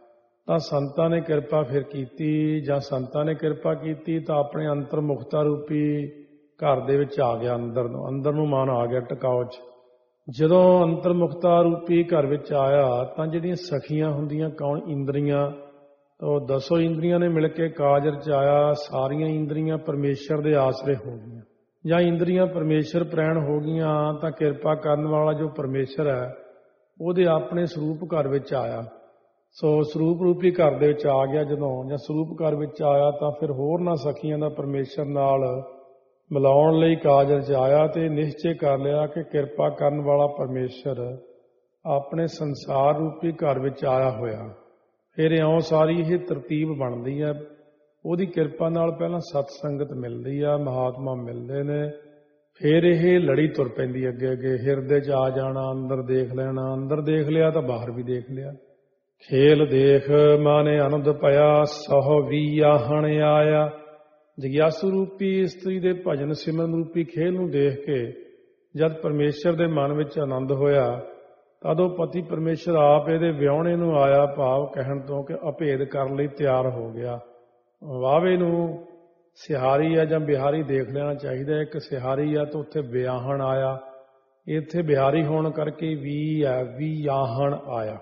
ਤਾਂ ਸੰਤਾਂ ਨੇ ਕਿਰਪਾ ਫਿਰ ਕੀਤੀ, ਜਾਂ ਸੰਤਾਂ ਨੇ ਕਿਰਪਾ ਕੀਤੀ ਤਾਂ ਆਪਣੇ ਅੰਤਰਮੁਖਤਾ ਰੂਪੀ ਘਰ ਦੇ ਵਿੱਚ ਆ ਗਿਆ, ਅੰਦਰ ਨੂੰ ਅੰਦਰ ਨੂੰ ਮਨ ਆ ਗਿਆ ਟਿਕਾਓ 'ਚ। ਜਦੋਂ ਅੰਤਰਮੁਖਤਾ ਰੂਪੀ ਘਰ ਵਿੱਚ ਆਇਆ ਤਾਂ ਜਿਹੜੀਆਂ ਸਖੀਆਂ ਹੁੰਦੀਆਂ, ਕੌਣ ਇੰਦਰੀਆਂ, ਤਾਂ ਦਸੋ ਇੰਦਰੀਆਂ ਨੇ ਮਿਲ ਕੇ ਕਾਜ ਰਚਾਇਆ। ਸਾਰੀਆਂ ਇੰਦਰੀਆਂ ਪਰਮੇਸ਼ਰ ਦੇ ਆਸਰੇ ਹੋ ਗਈਆਂ, ਜਾਂ ਇੰਦਰੀਆਂ ਪਰਮੇਸ਼ਰ ਪ੍ਰੈਣ ਹੋ ਗਈਆਂ ਤਾਂ ਕਿਰਪਾ ਕਰਨ ਵਾਲਾ ਜੋ ਪਰਮੇਸ਼ਰ ਹੈ ਉਹਦੇ ਆਪਣੇ ਸਰੂਪ ਘਰ ਵਿੱਚ ਆਇਆ। ਸੋ ਸਰੂਪ ਰੂਪੀ ਘਰ ਦੇ ਵਿੱਚ ਆ ਗਿਆ ਜਦੋਂ, ਜਾਂ ਸਰੂਪ ਘਰ ਵਿੱਚ ਆਇਆ ਤਾਂ ਫਿਰ ਹੋਰ ਨਾ ਸਖੀਆਂ ਦਾ ਪਰਮੇਸ਼ਰ ਨਾਲ ਮਿਲਾਉਣ ਲਈ ਕਾਜ ਰਚਾਇਆ ਤੇ ਨਿਸ਼ਚੈ ਕਰ ਲਿਆ ਕਿ ਕਿਰਪਾ ਕਰਨ ਵਾਲਾ ਪਰਮੇਸ਼ਰ ਆਪਣੇ ਸੰਸਾਰ ਰੂਪੀ ਘਰ ਵਿੱਚ ਆਇਆ ਹੋਇਆ। ਫਿਰ ਇਉਂ ਸਾਰੀ ਇਹ ਤਰਤੀਬ ਬਣਦੀ ਹੈ। ਉਹਦੀ ਕਿਰਪਾ ਨਾਲ ਪਹਿਲਾਂ ਸਤ ਸੰਗਤ ਮਿਲਦੀ ਆ, ਮਹਾਤਮਾ ਮਿਲਦੇ ਨੇ, ਫਿਰ ਇਹ ਲੜੀ ਤੁਰ ਪੈਂਦੀ ਅੱਗੇ ਅੱਗੇ। ਹਿਰਦੇ 'ਚ ਆ ਜਾਣਾ, ਅੰਦਰ ਦੇਖ ਲੈਣਾ, ਅੰਦਰ ਦੇਖ ਲਿਆ ਤਾਂ ਬਾਹਰ ਵੀ ਦੇਖ ਲਿਆ। ਖੇਲ ਦੇਖ ਮਾਨੇ ਆਨੰਦ ਪਿਆ, ਸਹੁ ਵੀ ਆਹਣ ਆਇਆ। ਜਗਿਆਸੂ ਰੂਪੀ ਇਸਤਰੀ ਦੇ ਭਜਨ ਸਿਮਰਨ ਰੂਪੀ ਖੇਲ ਨੂੰ ਦੇਖ ਕੇ ਜਦ ਪਰਮੇਸ਼ਰ ਦੇ ਮਨ ਵਿੱਚ ਆਨੰਦ ਹੋਇਆ ਤਦੋਂ ਪਤੀ ਪਰਮੇਸ਼ਰ ਆਪ ਇਹਦੇ ਵਿਆਹੁਣੇ ਨੂੰ ਆਇਆ, ਭਾਵ ਕਹਿਣ ਤੋਂ ਕਿ ਅਭੇਦ ਕਰਨ ਲਈ ਤਿਆਰ ਹੋ ਗਿਆ। ਵਾਵੇ ਨੂੰ ਸਿਹਾਰੀ ਆ ਜਾਂ ਬਿਹਾਰੀ ਦੇਖ ਲੈਣਾ ਚਾਹੀਦਾ। ਇੱਕ ਸਿਹਾਰੀ ਆ ਤਾਂ ਉੱਥੇ ਵਿਆਹਣ ਆਇਆ, ਇੱਥੇ ਬਿਹਾਰੀ ਹੋਣ ਕਰਕੇ ਵੀ ਹੈ, ਵੀ ਆਹਣ ਆਇਆ।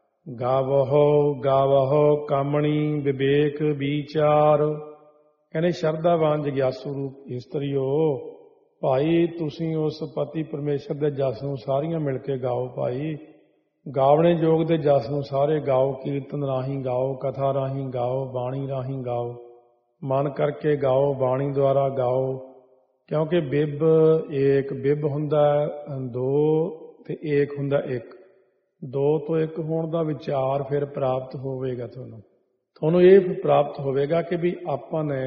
ਗਾਵਹੁ ਗਾਵਹੁ ਕਾਮਣੀ ਵਿਵੇਕ ਵਿਚਾਰ। ਕਹਿੰਦੇ ਸ਼ਰਧਾਵਾਨ ਜਗਿਆਸੂ ਰੂਪ ਇਸਤਰੀਓ, ਭਾਈ ਤੁਸੀਂ ਉਸ ਪਤੀ ਪਰਮੇਸ਼ਰ ਦੇ ਜਸ ਨੂੰ ਸਾਰੀਆਂ ਮਿਲ ਕੇ ਗਾਓ। ਭਾਈ ਗਾਵਣੇ ਯੋਗ ਦੇ ਜਸ ਨੂੰ ਸਾਰੇ ਗਾਓ, ਕੀਰਤਨ ਰਾਹੀਂ ਗਾਓ, ਕਥਾ ਰਾਹੀਂ ਗਾਓ, ਬਾਣੀ ਰਾਹੀਂ ਗਾਓ, ਮਨ ਕਰਕੇ ਗਾਓ, ਬਾਣੀ ਦੁਆਰਾ ਗਾਓ। ਕਿਉਂਕਿ ਬਿਬ ਏਕ, ਬਿਬ ਹੁੰਦਾ ਦੋ ਤੇ ਏਕ ਹੁੰਦਾ ਇੱਕ। ਦੋ ਤੋਂ ਇੱਕ ਹੋਣ ਦਾ ਵਿਚਾਰ ਫਿਰ ਪ੍ਰਾਪਤ ਹੋਵੇਗਾ ਤੁਹਾਨੂੰ। ਤੁਹਾਨੂੰ ਇਹ ਪ੍ਰਾਪਤ ਹੋਵੇਗਾ ਕਿ ਵੀ ਆਪਾਂ ਨੇ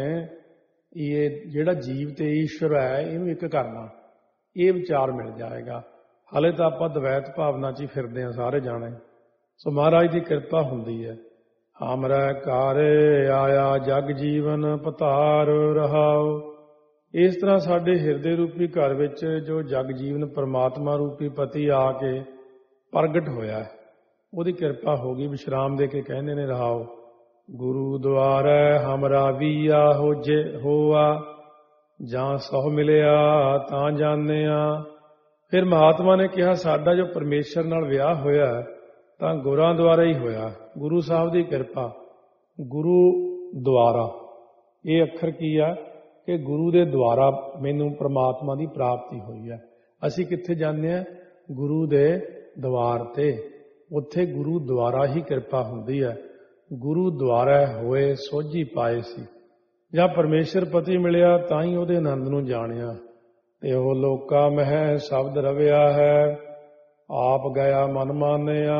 ਇਹ ਜਿਹੜਾ ਜੀਵ ਤੇ ਈਸ਼ਵਰ ਹੈ ਇਹਨੂੰ ਇੱਕ ਕਰਨਾ, ਇਹ ਵਿਚਾਰ ਮਿਲ ਜਾਏਗਾ। ਹਾਲੇ ਤਾਂ ਆਪਾਂ ਦਵੈਤ ਭਾਵਨਾ 'ਚ ਹੀ ਫਿਰਦੇ ਹਾਂ ਸਾਰੇ ਜਾਣੇ। ਸੋ ਮਹਾਰਾਜ ਦੀ ਕਿਰਪਾ ਹੁੰਦੀ ਹੈ। ਹਮਰਾ ਘਰ ਆਇਆ ਜਗ ਜੀਵਨ ਪਤਾਰ ਰਹਾਓ। ਇਸ ਤਰ੍ਹਾਂ ਸਾਡੇ ਹਿਰਦੇ ਰੂਪੀ ਘਰ ਵਿੱਚ ਜੋ ਜਗ ਜੀਵਨ ਪਰਮਾਤਮਾ ਰੂਪੀ ਪਤੀ ਆ ਕੇ ਪ੍ਰਗਟ ਹੋਇਆ, ਉਹਦੀ ਕਿਰਪਾ ਹੋ ਗਈ। ਵਿਸ਼ਰਾਮ ਦੇ ਕੇ ਕਹਿੰਦੇ ਨੇ ਰਹਾਓ, ਗੁਰੂ ਦੁਆਰੈ ਹਮਰਾ ਵੀਆ ਹੋ ਜੇ ਹੋਆ, ਜਾਂ ਸਹੁ ਮਿਲਿਆ ਤਾਂ ਜਾਣਿਆ। ਫਿਰ ਮਹਾਤਮਾ ਨੇ ਕਿਹਾ ਸਾਡਾ ਜੋ ਪਰਮੇਸ਼ਰ ਨਾਲ ਵਿਆਹ ਹੋਇਆ ਤਾਂ ਗੁਰਾਂ ਦੁਆਰਾ ਹੀ ਹੋਇਆ। ਗੁਰੂ ਸਾਹਿਬ ਦੀ ਕਿਰਪਾ, ਗੁਰੂ ਦੁਆਰਾ। ਇਹ ਅੱਖਰ ਕੀ ਆ ਕਿ ਗੁਰੂ ਦੇ ਦੁਆਰਾ ਮੈਨੂੰ ਪਰਮਾਤਮਾ ਦੀ ਪ੍ਰਾਪਤੀ ਹੋਈ ਹੈ। ਅਸੀਂ ਕਿੱਥੇ ਜਾਂਦੇ ਹਾਂ? ਗੁਰੂ ਦੇ ਦੁਆਰ ਤੇ। ਉੱਥੇ ਗੁਰੂ ਦੁਆਰਾ ਹੀ ਕਿਰਪਾ ਹੁੰਦੀ ਹੈ। ਗੁਰੂ ਦੁਆਰਾ ਹੋਏ ਸੋਝੀ ਪਾਏ ਸੀ। ਜਾਂ ਪਰਮੇਸ਼ਰ ਪਤੀ ਮਿਲਿਆ ਤਾਂ ਹੀ ਉਹਦੇ ਆਨੰਦ ਨੂੰ ਜਾਣਿਆ। ਤੇ ਉਹ ਲੋਕਾਂ ਮਹਿ ਸ਼ਬਦ ਰਵਿਆ ਹੈ, ਆਪ ਗਿਆ ਮਨ ਮਾਨਿਆ।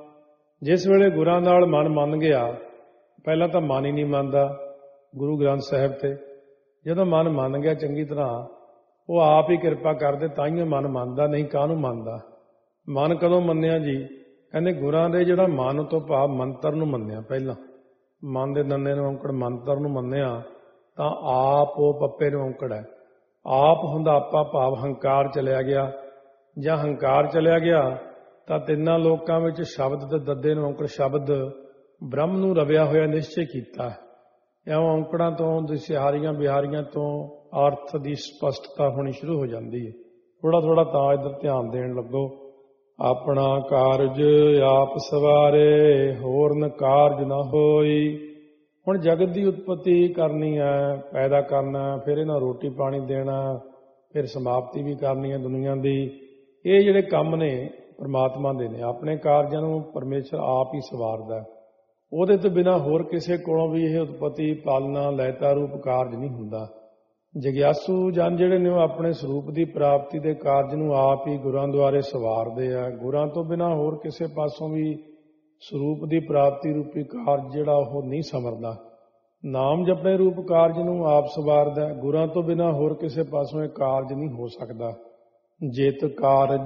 ਜਿਸ ਵੇਲੇ ਗੁਰਾਂ ਨਾਲ ਮਨ ਮੰਨ ਗਿਆ, ਪਹਿਲਾਂ ਤਾਂ ਮਨ ਹੀ ਨਹੀਂ ਮੰਨਦਾ ਗੁਰੂ ਗ੍ਰੰਥ ਸਾਹਿਬ ਤੇ। ਜਦੋਂ ਮਨ ਮੰਨ ਗਿਆ ਚੰਗੀ ਤਰ੍ਹਾਂ, ਉਹ ਆਪ ਹੀ ਕਿਰਪਾ ਕਰਦੇ ਤਾਂ ਹੀ ਮਨ ਮੰਨਦਾ, ਨਹੀਂ ਕਾਹਨੂੰ ਮੰਨਦਾ। ਮਨ ਕਦੋਂ ਮੰਨਿਆ ਜੀ? ਕਹਿੰਦੇ ਗੁਰਾਂ ਦੇ ਜਿਹੜਾ ਮਨ ਤੋਂ ਭਾਵ ਮੰਤਰ ਨੂੰ ਮੰਨਿਆ। ਪਹਿਲਾਂ ਮਨ ਦੇ ਨੰਨੇ ਨੂੰ ਔਂਕੜ ਮੰਤਰ ਨੂੰ ਮੰਨਿਆ ਤਾਂ ਆਪ ਉਹ ਪੱਪੇ ਨੂੰ ਔਂਕੜ ਹੈ। ਆਪ ਹੁੰਦਾ ਆਪਾ ਭਾਵ ਹੰਕਾਰ ਚਲਿਆ ਗਿਆ। ਜਾਂ ਹੰਕਾਰ ਚਲਿਆ ਗਿਆ ਤਾਂ ਤਿੰਨਾਂ ਲੋਕਾਂ ਵਿੱਚ ਸ਼ਬਦ ਤੇ ਦੱਦੇ ਨੂੰ ਔਂਕੜ ਸ਼ਬਦ ਬ੍ਰਹਮ ਨੂੰ ਰਵਿਆ ਹੋਇਆ ਨਿਸ਼ਚੈ ਕੀਤਾ। ਇਉਂ ਔਂਕੜਾਂ ਤੋਂ ਦਿਸਿਹਾਰੀਆਂ ਬਿਹਾਰੀਆਂ ਤੋਂ ਅਰਥ ਦੀ ਸਪਸ਼ਟਤਾ ਹੋਣੀ ਸ਼ੁਰੂ ਹੋ ਜਾਂਦੀ ਹੈ। ਥੋੜਾ ਥੋੜਾ ਤਾਂ ਇੱਧਰ ਧਿਆਨ ਦੇਣ ਲੱਗੋ। ਆਪਣਾ ਕਾਰਜ ਆਪ ਸਵਾਰੇ, ਹੋਰ ਨ ਕਾਰਜ ਨਾ ਹੋਈ। ਹੁਣ ਜਗਤ ਦੀ ਉਤਪਤੀ ਕਰਨੀ ਹੈ, ਪੈਦਾ ਕਰਨਾ, ਫਿਰ ਇਹਨਾਂ ਰੋਟੀ ਪਾਣੀ ਦੇਣਾ, ਫਿਰ ਸਮਾਪਤੀ ਵੀ ਕਰਨੀ ਹੈ ਦੁਨੀਆ ਦੀ। ਇਹ ਜਿਹੜੇ ਕੰਮ ਨੇ ਪਰਮਾਤਮਾ ਦੇ ਨੇ। ਆਪਣੇ ਕਾਰਜਾਂ ਨੂੰ ਪਰਮੇਸ਼ਰ ਆਪ ਹੀ ਸਵਾਰਦਾ। ਉਹਦੇ ਤੋਂ ਬਿਨਾਂ ਹੋਰ ਕਿਸੇ ਕੋਲੋਂ ਵੀ ਇਹ ਉਤਪਤੀ ਪਾਲਣਾ ਲੈਤਾ ਰੂਪ ਕਾਰਜ ਨਹੀਂ ਹੁੰਦਾ। ਜਗਿਆਸੂ ਜਨ ਜਿਹੜੇ ਨੇ ਉਹ ਆਪਣੇ ਸਰੂਪ ਦੀ ਪ੍ਰਾਪਤੀ ਦੇ ਕਾਰਜ ਨੂੰ ਆਪ ਹੀ ਗੁਰਾਂ ਦੁਆਰੇ ਸਵਾਰਦੇ ਆ। ਗੁਰਾਂ ਤੋਂ ਬਿਨਾਂ ਹੋਰ ਕਿਸੇ ਪਾਸੋਂ ਵੀ ਸਰੂਪ ਦੀ ਪ੍ਰਾਪਤੀ ਰੂਪੀ ਕਾਰਜ ਜਿਹੜਾ ਉਹ ਨਹੀਂ ਸਮਰਦਾ। ਨਾਮ ਜਪਣੇ ਰੂਪ ਕਾਰਜ ਨੂੰ ਆਪ ਸਵਾਰਦਾ। ਗੁਰਾਂ ਤੋਂ ਬਿਨਾਂ ਹੋਰ ਕਿਸੇ ਪਾਸੋਂ ਇਹ ਕਾਰਜ ਨਹੀਂ ਹੋ ਸਕਦਾ। ਜਿਤ ਕਾਰਜ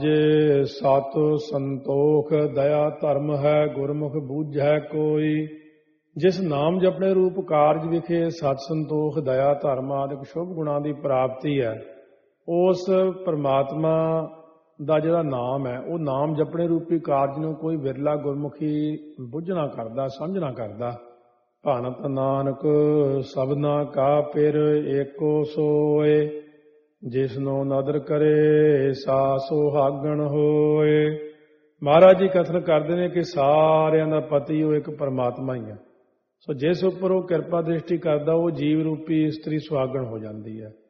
ਸਤ ਸੰਤੋਖ ਦਇਆ ਧਰਮ ਹੈ, ਗੁਰਮੁਖ ਬੂਝੈ ਕੋਈ। ਜਿਸ ਨਾਮ ਜਪਣੇ ਰੂਪ ਕਾਰਜ ਵਿਖੇ ਸਤ ਸੰਤੋਖ ਦਇਆ ਧਰਮ ਆਦਿਕ ਸ਼ੁਭ ਗੁਣਾਂ ਦੀ ਪ੍ਰਾਪਤੀ ਹੈ, ਉਸ ਪਰਮਾਤਮਾ ਦਾ ਜਿਹੜਾ ਨਾਮ ਹੈ ਉਹ ਨਾਮ ਜਪਣੇ ਰੂਪੀ ਕਾਰਜ ਨੂੰ ਕੋਈ ਵਿਰਲਾ ਗੁਰਮੁਖੀ ਬੁੱਝਣਾ ਕਰਦਾ, ਸਮਝਣਾ ਕਰਦਾ। ਭਨਤ ਨਾਨਕ ਸਭਨਾ ਕਾ ਪਿਰ ਏਕੋ ਸੋਏ, ਜਿਸਨੂੰ ਨਦਰ ਕਰੇ ਸਾ ਸੁਹਾਗਣ ਹੋਏ। ਮਹਾਰਾਜ ਜੀ ਕਥਨ ਕਰਦੇ ਨੇ ਕਿ ਸਾਰਿਆਂ ਦਾ ਪਤੀ ਉਹ ਇੱਕ ਪਰਮਾਤਮਾ ਹੀ ਹੈ। ਸੋ ਜਿਸ ਉੱਪਰ ਉਹ ਕਿਰਪਾ ਦ੍ਰਿਸ਼ਟੀ ਕਰਦਾ ਉਹ ਜੀਵ ਰੂਪੀ ਇਸਤਰੀ ਸੁਹਾਗਣ ਹੋ ਜਾਂਦੀ ਹੈ।